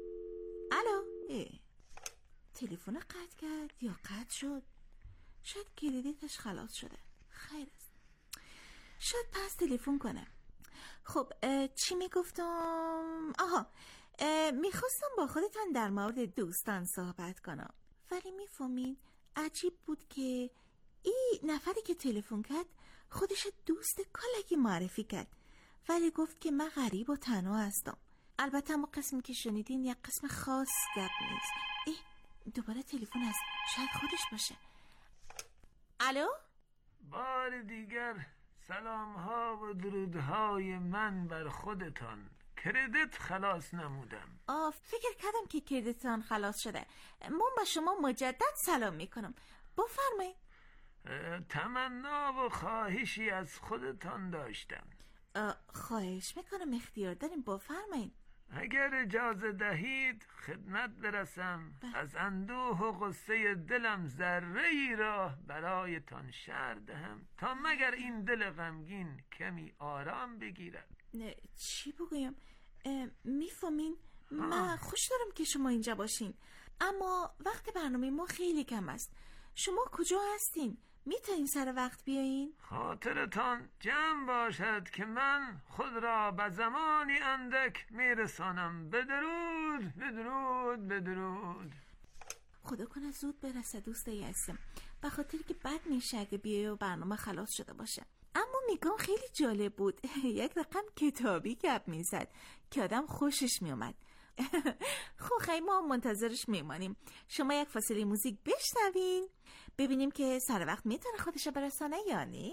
تلفن قطع کرد یا قطع شد؟ شاید کلیدش خلاص شده. خیر است، شاید پس تلفن کنم. خب چی میگفتم؟ میخواستم با خودتان در مورد دوستان صحبت کنم، ولی میفهمین عجیب بود که این نفری که تلفن کرد خودش دوست کلگی معرفی کرد، ولی گفت که من غریب و تنها هستم. البته ما قسمی که شنیدین یک قسم خاص گپ نیست. دوباره تلفن هست، شاید خودش باشه. الو؟ بار دیگر سلام ها و درودهای من بر خودتان. کردیت خلاص نمودم. فکر کردم که کردیتان خلاص شده. من با شما مجدد سلام میکنم. بفرمایید. تمنا و خواهشی از خودتان داشتم. خواهش میکنم، اختیار داریم، بفرمایید. اگر اجازه دهید خدمت برسم. از اندوه و غصه دلم ذره ای را برایتان شرح دهم تا مگر این دل غمگین کمی آرام بگیرد. چی بگویم؟ میفهمین من خوش دارم که شما اینجا باشین، اما وقت برنامه ما خیلی کم است. شما کجا هستین؟ میتونین سر وقت بیاین؟ خاطرتان جمع باشد که من خود را به زمانی اندک میرسانم. بدرود بدرود بدرود. خدا کنه زود برسه دوستای عزیزم، به خاطر که بد میشه اگه بیای و برنامه خلاص شده باشه. اما میگم خیلی جالب بود. یک رقم کتابی گپ میزد که آدم خوشش میومد. خب خیلی ما منتظرش میمانیم. شما یک فاصله موزیک بشنوین ببینیم که سر وقت میتونه خودشو برسانه یا نه.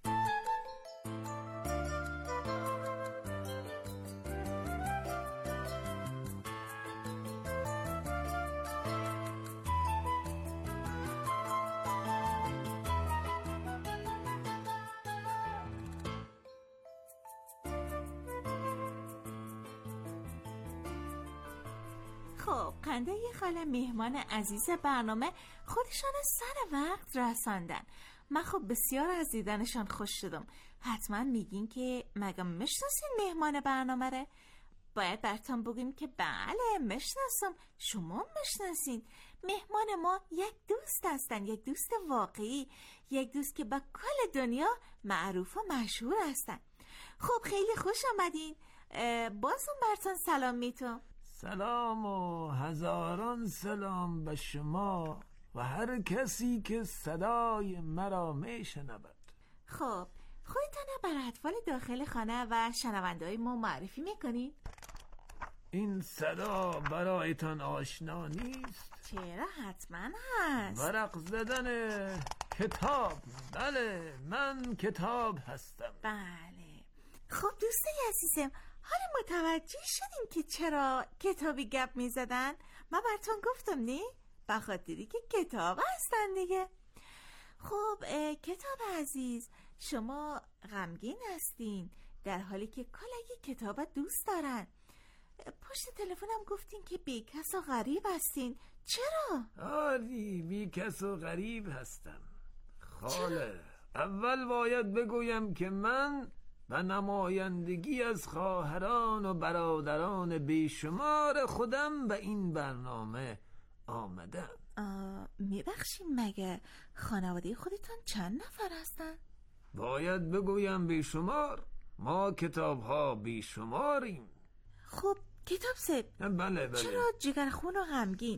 خب قنده خاله مهمان عزیز برنامه خودشان سر وقت رساندن. من خب بسیار از دیدنشان خوش شدم. حتما میگین که مگه میشناسین مهمان برنامه ره؟ باید براتون بگیم که بله میشناسم، شما میشناسین. مهمان ما یک دوست هستن، یک دوست واقعی، یک دوست که با کل دنیا معروف و مشهور هستن. خب خیلی خوش آمدین. بازم براتون سلام میتونم. سلام و هزاران سلام به شما و هر کسی که صدای مرا میشنود. خب خودتان برای اطفال داخل خانه و شنونده‌های ما معرفی میکنین؟ این صدا برایتان آشنا نیست؟ چرا حتما هست. ورق زدن کتاب. بله من کتاب هستم. بله. خب دوستای عزیزم، حالا متوجه شدیم که چرا کتابی گپ میزدن؟ من براتون گفتم نه؟ بخاطری که کتاب هستن دیگه. خب کتاب عزیز، شما غمگین هستین در حالی که کلگی کتاب دوست دارن. پشت تلفنم گفتین که بیکس و غریب هستین. چرا؟ آری بیکس و غریب هستم خاله. اول باید بگویم که من به نمایندگی از خواهران و برادران بیشمار خودم به این برنامه آمدم. میبخشیم مگه خانواده خودتان چند نفر هستن؟ باید بگویم بیشمار. ما کتاب ها بیشماریم. خب کتاب سب. بله. چرا جگرخون و غمگین؟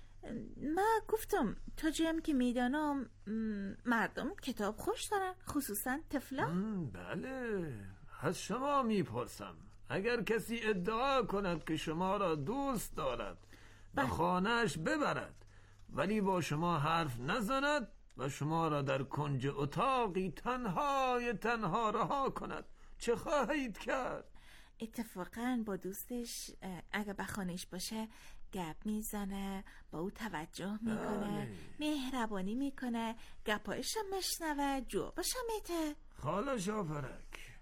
من گفتم تا جایم که میدانم مردم کتاب خوش دارن، خصوصا طفلا. بله از شما میپرسم، اگر کسی ادعا کند که شما را دوست دارد به خانهش ببرد ولی با شما حرف نزند و شما را در کنج اتاقی تنها رها کند، چه خواهید کرد؟ اتفاقا با دوستش اگه به خانهش باشه گپ میزنه، با او توجه میکنه، مهربانی میکنه، گپایش هم مشنوه، جوابش هم میده. خاله شاپرک،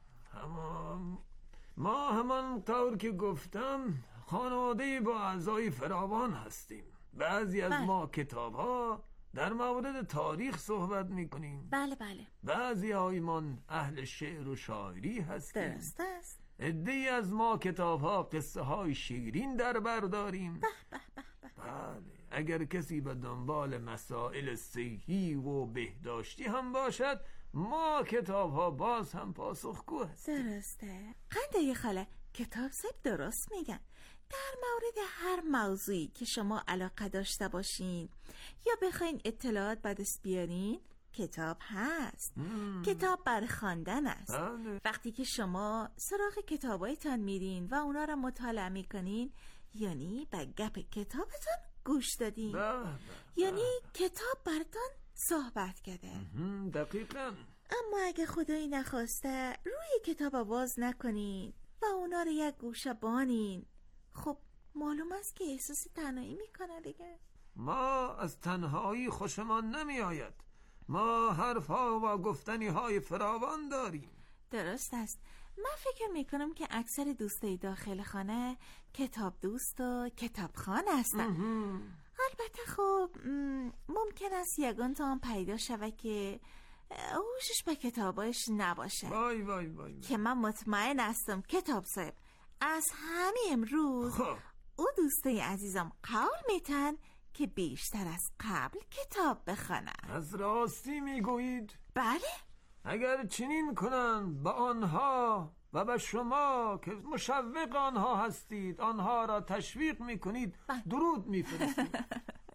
ما همان طور که گفتم خانواده با اعضای فراوان هستیم. بعضی از ما کتاب ها در مورد تاریخ صحبت میکنیم. بله. بعضی هایمان اهل شعر و شاعری هستیم. درست است. عده‌ای از ما کتاب ها قصه های شیرین در بر داریم. بله. اگر کسی به دنبال مسائل صحی و بهداشتی هم باشد، ما کتاب ها باز هم پاسخگو هستیم. درسته. قنده خاله، کتاب سب درست میگن. در مورد هر موضوعی که شما علاقه داشته باشین یا بخواین اطلاعات به دست بیارین، کتاب هست. کتاب بر خواندن است. وقتی که شما سراغ کتابایتان میرین و اونا را مطالعه میکنین، یعنی به گپ کتابتان گوش دادین. یعنی کتاب براتون صحبت کرده. دقیقاً. اما اگه خدایی نخواسته روی کتاب باز نکنین و اونا رو یک گوشه بانین، خب معلوم است که احساس تنهایی میکنه دیگه. ما از تنهایی خوشمان نمی آید. ما حرفها و گفتنی های فراوان داریم. درست است. من فکر میکنم که اکثر دوستای داخل خانه کتاب دوست و کتاب خان هستن. البته خب ممکن است یگان تا هم پیدا شوه که هوشش به کتابایش نباشه. وای. که من مطمئن هستم کتاب صاحب از همین امروز او دوستای عزیزم قول میتن که بیشتر از قبل کتاب بخونن. از راستی میگویید؟ بله. اگر چنین کنن به آنها و به شما که مشوق آنها هستید، آنها را تشویق میکنید، درود میفرستید.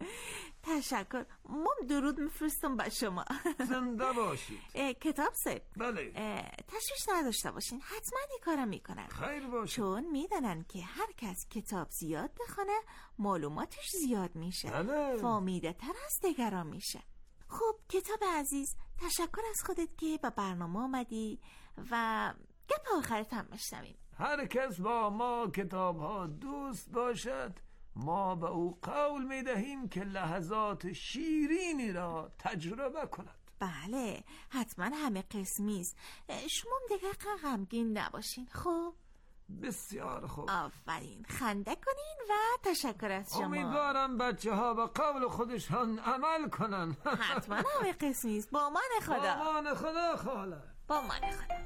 تشکر. من درود میفرستم به شما. زنده باشید. کتاب سب. بله. تشویش نداشته باشین، حتما این کارم میکنن. خیر باشید. چون میدونن که هر کس کتاب زیاد بخونه معلوماتش زیاد میشه. بله. فامیده تر از دیگران میشه. خب کتاب عزیز، تشکر از خودت که به برنامه آمدی و گپ آخرت هم بشنویم. هر کس با ما کتاب ها دوست باشد، ما به او قول می دهیم که لحظات شیرینی را تجربه کند. بله حتما همه قسمیست. شما دیگه غمگین نباشین. خب بسیار خوب. آفرین. خنده کنین و تشکر از شما. امیدوارم بچه ها به قول خودشان عمل کنن. حتما همه قسمیست. با من خدا. با من خدا خاله. با من خدا.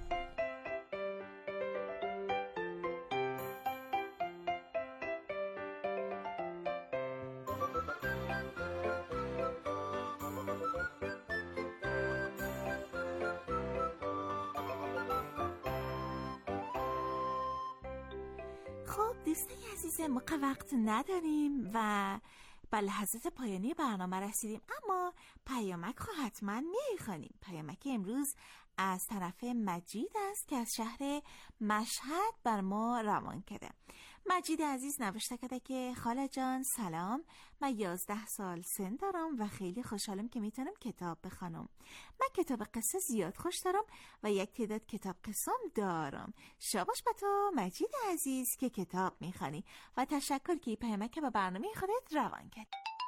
دوستان عزیز، ما وقت نداریم و به لحظات پایانی برنامه رسیدیم، اما پیامک حتما میخوانیم. پیامک امروز از طرف مجید است که از شهر مشهد بر ما روان کرده. مجید عزیز نوشته کرده که خاله جان سلام، من 11 سال سن دارم و خیلی خوشحالم که میتونم کتاب بخونم. من کتاب قصه زیاد خوش دارم و یک تعداد کتاب قصم دارم. شاباش به تو مجید عزیز که کتاب میخوانی و تشکر که پیامک به برنامه خودت روان کرد.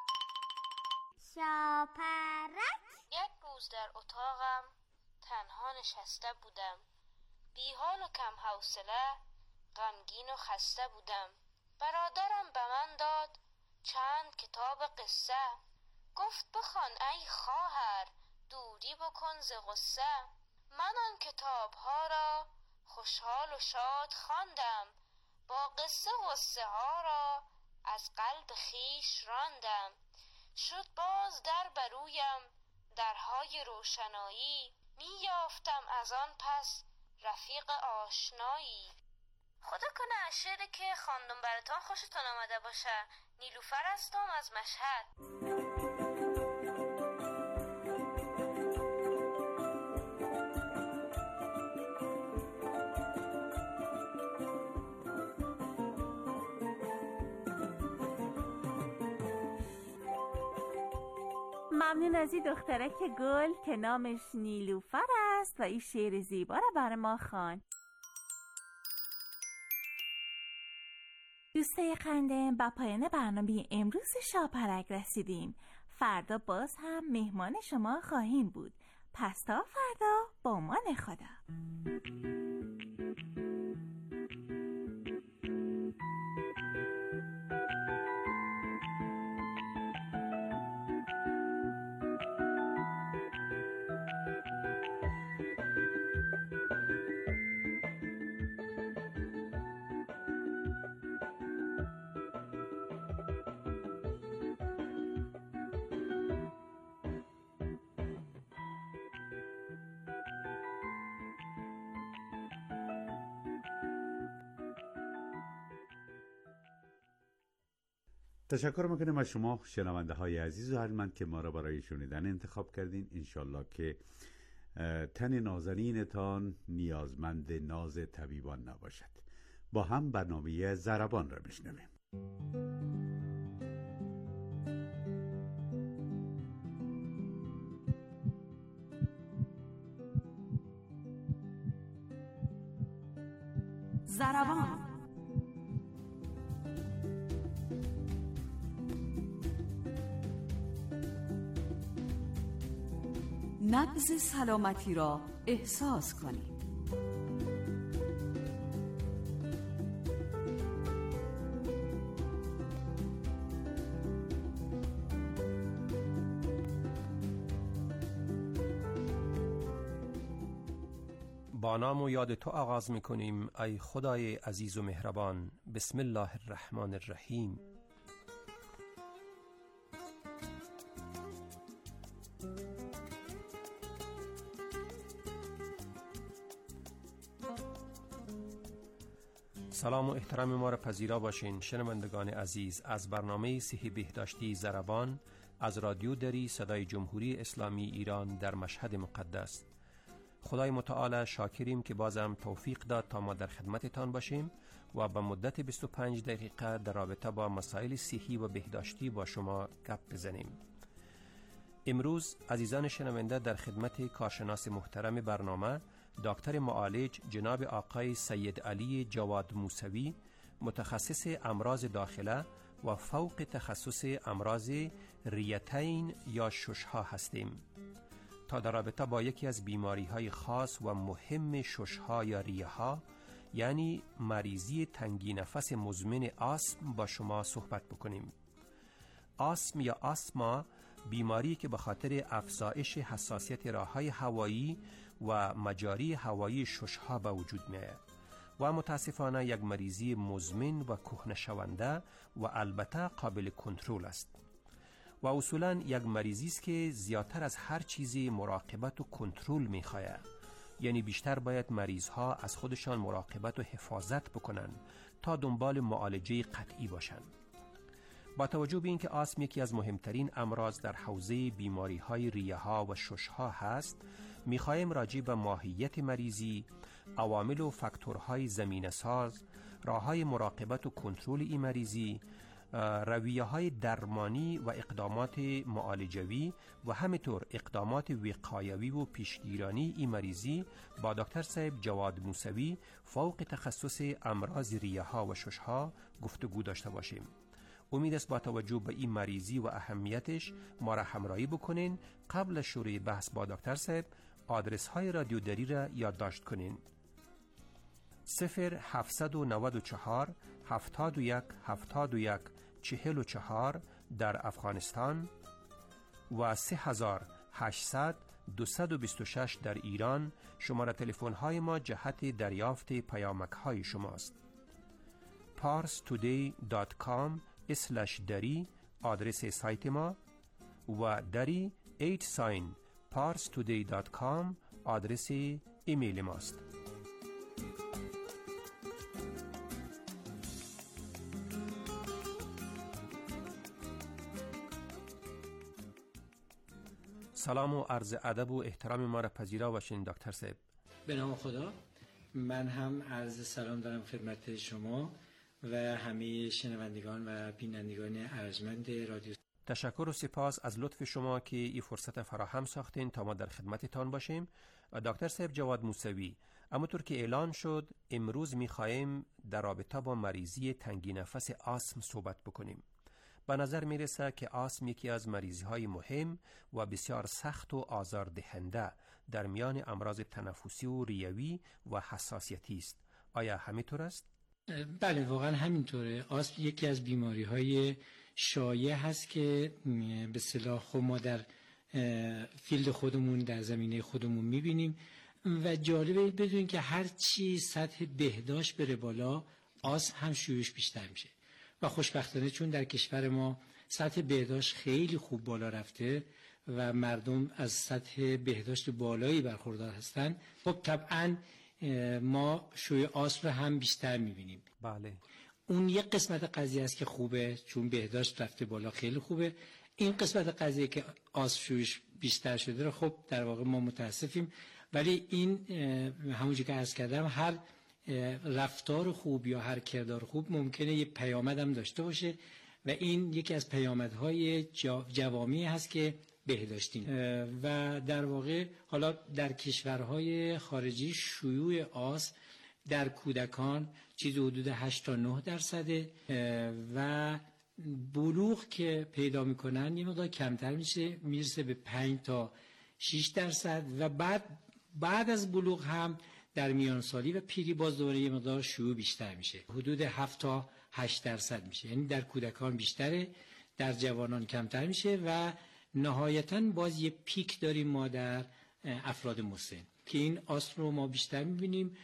شاپرک. یک روز در اتاقم تنها نشسته بودم، بی حال و کم حوصله، غمگین و خسته بودم. برادرم به من داد چند کتاب قصه، گفت بخوان ای خواهر، دوری بکن ز غصه. من آن کتاب ها را خوشحال و شاد خواندم، با قصه غصه ها را از قلب خیش راندم. شد باز در برویم درهای روشنایی، می یافتم از آن پس رفیق آشنایی. خدا کنه از شعری که خواندم براتان خوشتون آمده باشه. نیلوفر هستم از مشهد. ممنون از این دخترک گل که نامش نیلوفر است و این شعر زیبا را برای ما خواند. دوستای خنده، به پایان برنامه امروز شاپرک رسیدیم. فردا باز هم مهمان شما خواهیم بود. پس تا فردا، با امان خدا. تشکر میکنم از شما شنونده های عزیز و ارجمند که ما را برای شنیدن انتخاب کردین. انشالله که تن نازنینتان نیازمند ناز طبیبان نباشد. با هم برنامه ضربان را میشنویم. ضربان. نبض سلامتی را احساس کنید. با نام و یاد تو آغاز می‌کنیم ای خدای عزیز و مهربان. بسم الله الرحمن الرحیم. سلام و احترام ما را پذیرا باشین شنوندگان عزیز از برنامه صحی بهداشتی ضربان از رادیو دری صدای جمهوری اسلامی ایران در مشهد مقدس. خدای متعال شاکریم که بازم توفیق داد تا ما در خدمتتان باشیم و به مدت 25 دقیقه در رابطه با مسائل صحی و بهداشتی با شما گپ بزنیم. امروز عزیزان شنونده در خدمت کارشناس محترم برنامه دکتر معالج جناب آقای سید علی جواد موسوی، متخصص امراض داخله و فوق تخصص امراض ریتین یا ششها هستیم تا در رابطه با یکی از بیماری های خاص و مهم ششها یا ریه ها یعنی مریضی تنگی نفس مزمن آسم با شما صحبت بکنیم. آسم یا آسما بیماری که به خاطر افزایش حساسیت راه‌های هوایی و مجاری هوایی ششها به وجود می‌آید و متاسفانه یک مریضی مزمن و کهنه شونده و البته قابل کنترل است و اصولاً یک مریضی است که زیادتر از هر چیزی مراقبت و کنترل می‌خواهد. یعنی بیشتر باید مریض‌ها از خودشان مراقبت و حفاظت بکنن تا دنبال معالجه قطعی باشند. با توجه به اینکه آسم یکی از مهمترین امراض در حوزه بیماری‌های ریه‌ها و شش‌ها هست، می‌خواهیم راجع به ماهیت مریضی، عوامل و فاکتورهای زمینه‌ساز، راه‌های مراقبت و کنترل این مریضی، رویه‌های درمانی و اقدامات معالجوی و همینطور اقدامات وقایوی و پیشگیرانی این مریضی با دکتر صاحب جواد موسوی فوق تخصص امراض ریه‌ها و شش‌ها گفتگو داشته باشیم. امید است با توجه به این مریضی و اهمیتش ما را همراهی بکنین. قبل از شروع بحث با دکتر صاحب آدرس های رادیو دری را یادداشت کنین: 0794 71 71 44 در افغانستان و 3800 226 در ایران. شماره تلفن های ما جهت دریافت پیامک های شماست. parstoday.com/dari آدرس سایت ما و دری 8sign parstoday.com آدرس ایمیل ماست. سلام و عرض ادب و احترام ما را پذیرا باشین دکتر صاحب. به نام خدا. من هم عرض سلام دارم خدمت شما و همه شنوندگان و بینندگان ارجمند رادیو. تشکر و سپاس از لطف شما که این فرصت فراهم ساختین تا ما در خدمتتان باشیم. دکتر صاحب جواد موسوی، همونطور که اعلان شد امروز می‌خوایم در رابطه با مریضی تنگی نفس آسم صحبت بکنیم. به نظر میرسه که آسم یکی از مریضی‌های مهم و بسیار سخت و آزاردهنده در میان امراض تنفسی و ریوی و حساسیتی است. آیا همینطور است؟ بله، واقعا همینطوره. آسم یکی از بیماری‌های شایع هست که به اصطلاح ما در فیلد خودمون در زمینه خودمون می‌بینیم و جالبه بدونید که هر چی سطح بهداشت بره بالا آسم هم شیوعش بیشتر میشه و خوشبختانه چون در کشور ما سطح بهداشت خیلی خوب بالا رفته و مردم از سطح بهداشت بالایی برخوردار هستن، خب طبعا ما شیوع آسم رو هم بیشتر میبینیم. بله، اون یک قسمت قضیه است که خوبه، چون بهداشت رفته بالا خیلی خوبه. این قسمت قضیه که آسم شیوعش بیشتر شده رو خب در واقع ما متاسفیم، ولی این همونجوری که عرض کردم هر رفتار خوب یا هر کردار خوب ممکنه یه پیامد هم داشته باشه و این یکی از پیامدهای جوامی هست که بهداشتیم و در واقع حالا در کشورهای خارجی شیوع آسم در کودکان چیز حدود 8 تا 9% و بلوغ که پیدا میکنن یه مقدار کمتر میشه، میرسه به 5 تا 6% و بعد از بلوغ هم در میان سالی و پیری باز دوباره یه مقدار شیوع بیشتر میشه، حدود 7 تا 8% میشه. یعنی در کودکان بیشتره، در جوانان کمتر میشه و نهایتاً باز یه پیک داریم ما در افراد مسن که این آسم رو ما بیشتر میبینیم.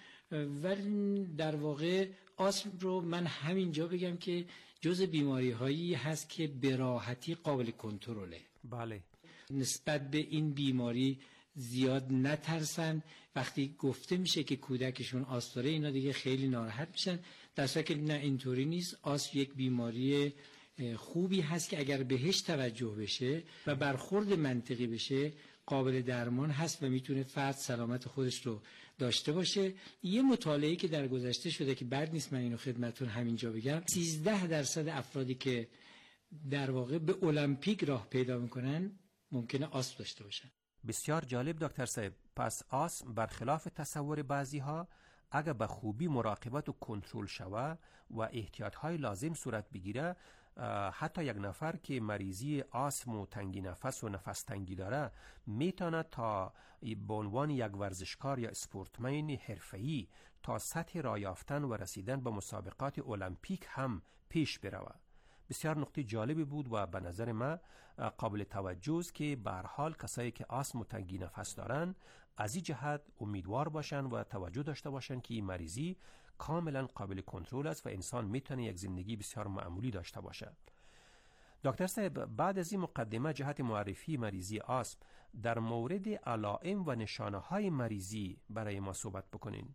ولی در واقع آسم رو من همینجا بگم که جز بیماری هایی هست که به راحتی قابل کنترله. بله، نسبت به این بیماری زیاد نترسن. وقتی گفته میشه که کودکشون آسم داره اینا دیگه خیلی ناراحت میشن، در صورتی که نه اینطوری نیست. آسم یک بیماری خوبی هست که اگر بهش توجه بشه و برخورد منطقی بشه قابل درمان هست و میتونه فرد سلامت خودش رو داشته باشه. یه مطالعه‌ای که در گذشته شده که بد نیست من اینو خدمتتون همینجا بگم، 13% افرادی که در واقع به المپیک راه پیدا میکنن ممکنه آسم داشته باشن. بسیار جالب دکتر صاحب. پس آسم برخلاف تصور بعضی ها اگر به خوبی مراقبت و کنترل شود و احتیاطهای لازم صورت بگیره، حتی یک نفر که مریضی آسم و تنگی نفس و نفس تنگی داره میتونه تا به عنوان یک ورزشکار یا اسپورتمن حرفه‌ای تا سطح راه یافتن و رسیدن به مسابقات المپیک هم پیش برود. بسیار نکته جالبی بود و به نظر من قابل توجه است که به هر حال کسایی که آسم و تنگی نفس دارن از این جهت امیدوار باشن و توجه داشته باشن که این مریضی کاملا قابل کنترل است و انسان میتونه یک زندگی بسیار معمولی داشته باشه. دکتر صاحب، بعد از این مقدمه جهت معرفی مریضی آسم در مورد علائم و نشانه های مریضی برای ما صحبت بکنین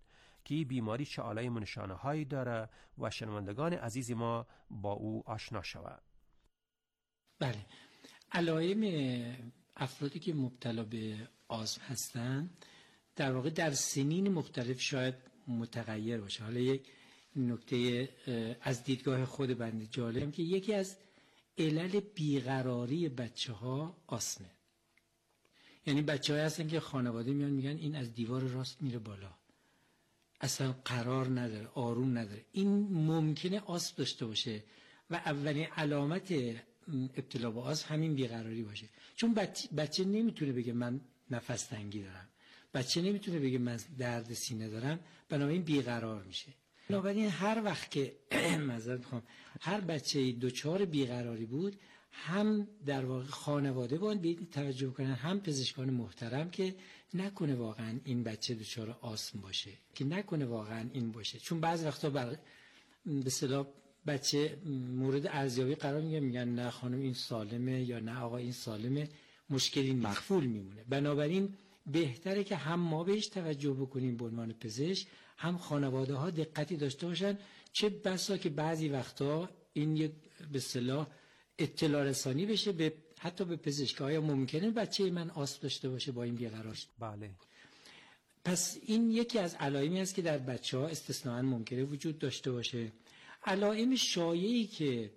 که بیماری چه علائم و نشانه هایی داره و شنوندگان عزیز ما با او آشنا شود. بله، علائم افرادی که مبتلا به آسم هستن در واقع در سنین مختلف شاید متغیر باشه. حالا یک نکته از دیدگاه خود بنده جالبم که یکی از علل بیقراری بچه ها آسمه. یعنی بچه های هستن که خانواده میان میگن این از دیوار راست میره بالا، اصلا قرار نداره، آروم نداره. این ممکنه آسم داشته باشه و اولین علامت ابتلا به آسم همین بیقراری باشه. چون بچه نمیتونه بگه من نفس تنگی دارم، بچه نمیتونه بگه من درد سینه دارم، بنابراین بیقرار میشه. بنابراین هر وقت که هر بچه دچار بیقراری بود، هم در واقع خانواده باید به این توجه کنن، هم پزشکان محترم که نکنه واقعا این بچه دچار آسم باشه، که نکنه واقعا این باشه. چون بعضی وقتا به اصطلاح بچه مورد ارزیابی قرار میگن نه خانم این سالمه یا نه آقا این سالمه، مشکلی نیست، مخفول میمونه. بنابراین بهتره که هم ما بهش توجه بکنیم به عنوان پزشک، هم خانواده ها دقتی داشته باشن. چه بسا که بعضی وقتا این یک به اصطلاح اطلاع رسانی بشه به حتی به پزشک، آیا ممکنه بچه من آسم داشته باشه با این بیقراری؟ بله. پس این یکی از علائمی است که در بچه‌ها استثناءً ممکنه وجود داشته باشه. علائم شایعی که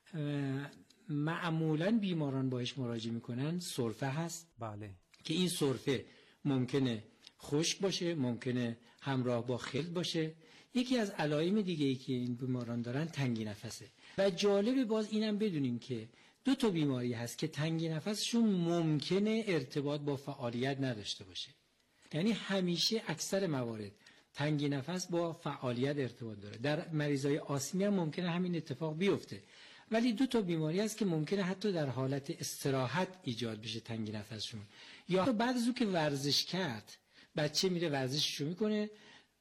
معمولاً بیماران باهاش مراجعه میکنن سرفه هست. بله. که این سرفه ممکنه خشک باشه، ممکنه همراه با خلط باشه. یکی از علائم دیگه‌ای که این بیماران دارن تنگی نفسه. و جالب باز اینم بدونیم که 2 بیماری هست که تنگی نفسشون ممکنه ارتباط با فعالیت نداشته باشه. یعنی همیشه اکثر موارد تنگی نفس با فعالیت ارتباط داره. در مریضای آسمی هم ممکنه همین اتفاق بیفته. ولی 2 بیماری هست که ممکنه حتی در حالت استراحت ایجاد بشه تنگی نفسشون. یا بعد از اون که ورزش کرد، بچه میره ورزششو میکنه،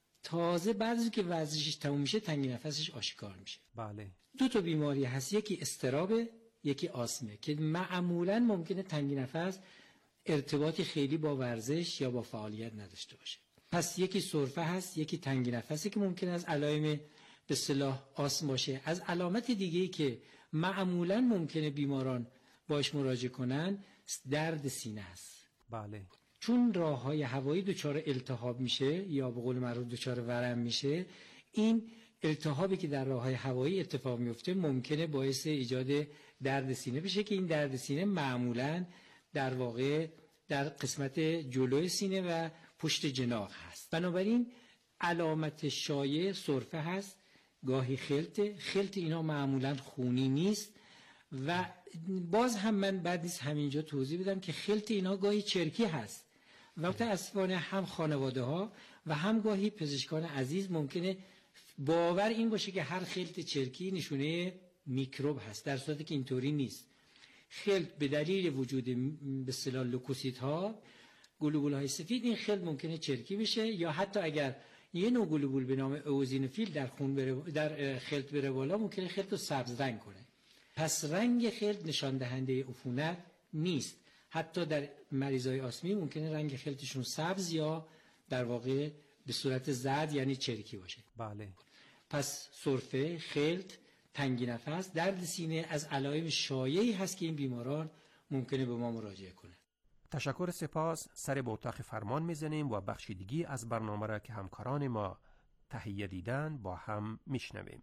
تازه بعد از اون که ورزشش تموم میشه تنگی نفسش آشکار میشه. بله. 2 بیماری هست، یکی اضطرابه، یکی آسمه، که معمولاً ممکنه تنگی نفس ارتباطی خیلی با ورزش یا با فعالیت نداشته باشه. پس یکی سرفه هست، یکی تنگی نفسه که ممکنه از علائم به اصطلاح آسم باشه. از علامت دیگه‌ای که معمولاً ممکنه بیماران باش مراجعه کنن درد سینه است. بله. چون راه‌های هوایی دچار التهاب میشه یا به قول معروف دچار ورم میشه، این التهابی که در راه‌های هوایی اتفاق میفته ممکنه باعث ایجاد درد سینه بشه که این درد سینه معمولاً در واقع در قسمت جلوی سینه و پشت جناح هست. بنابراین علامت شایع سرفه هست، گاهی خلط اینا معمولاً خونی نیست. و باز هم من بعد نیست همینجا توضیح بدم که خلط اینا گاهی چرکی هست و متاسفانه هم خانواده ها و هم گاهی پزشکان عزیز ممکنه باور این باشه که هر خلط چرکی نشونه میکروب هست، در صورتی که اینطوری نیست. خلط به دلیل وجود به اصطلاح لوکوسیت ها، گلوبول های سفید، این خلط ممکنه چرکی بشه یا حتی اگر یه نوع گلوبول به نام اوزینوفیل در خون در خلط بره بالا ممکنه خلط رو سبز رنگ کنه. پس رنگ خلط نشان دهنده عفونت نیست. حتی در مریضای آسمی ممکنه رنگ خلطشون سبز یا در واقع به صورت زرد یعنی چرکی باشه. بله. پس سرفه، خلط، تنگی نفس، درد سینه از علائم شایعی هست که این بیماران ممکنه به ما مراجعه کنه. تشکر، سپاس. سر به اتاق فرمان میزنیم و بخش دیگی از برنامه را که همکاران ما تهیه دیدن با هم میشنویم.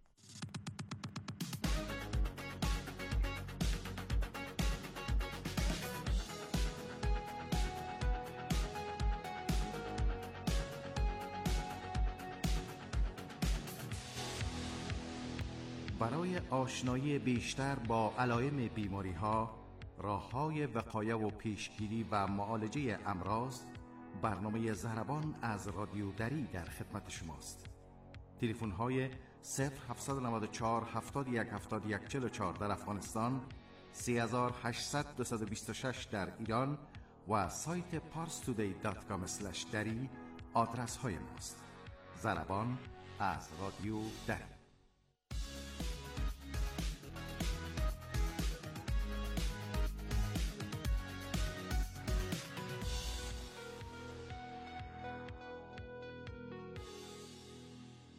برای آشنایی بیشتر با علائم بیماری‌ها، راه‌های وقایه و پیشگیری و معالجه امراض، برنامه ضربان از رادیو دری در خدمت شماست. تلفن‌های 0794 71 71 44 در افغانستان، 3800 226 در ایران و سایت parstoday.com/dari آدرس های ماست. ضربان از رادیو دری.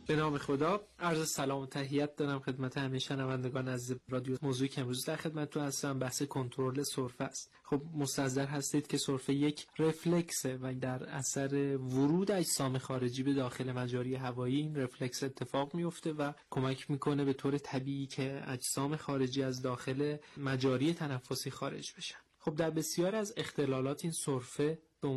به نام خدا. عرض سلام و تحیت دارم خدمت همه شنوندگان عزیز رادیو. موضوعی که امروز در خدمتتون هستم بحث کنترل سرفه است. خب مستحضر هستید که سرفه یک رفلکسه و در اثر ورود اجسام خارجی به داخل مجاری هوایی این رفلکس اتفاق میفته و کمک میکنه به طور طبیعی که اجسام خارجی از داخل مجاری تنفسی خارج بشن. خب در بسیار از اختلالات این سرفه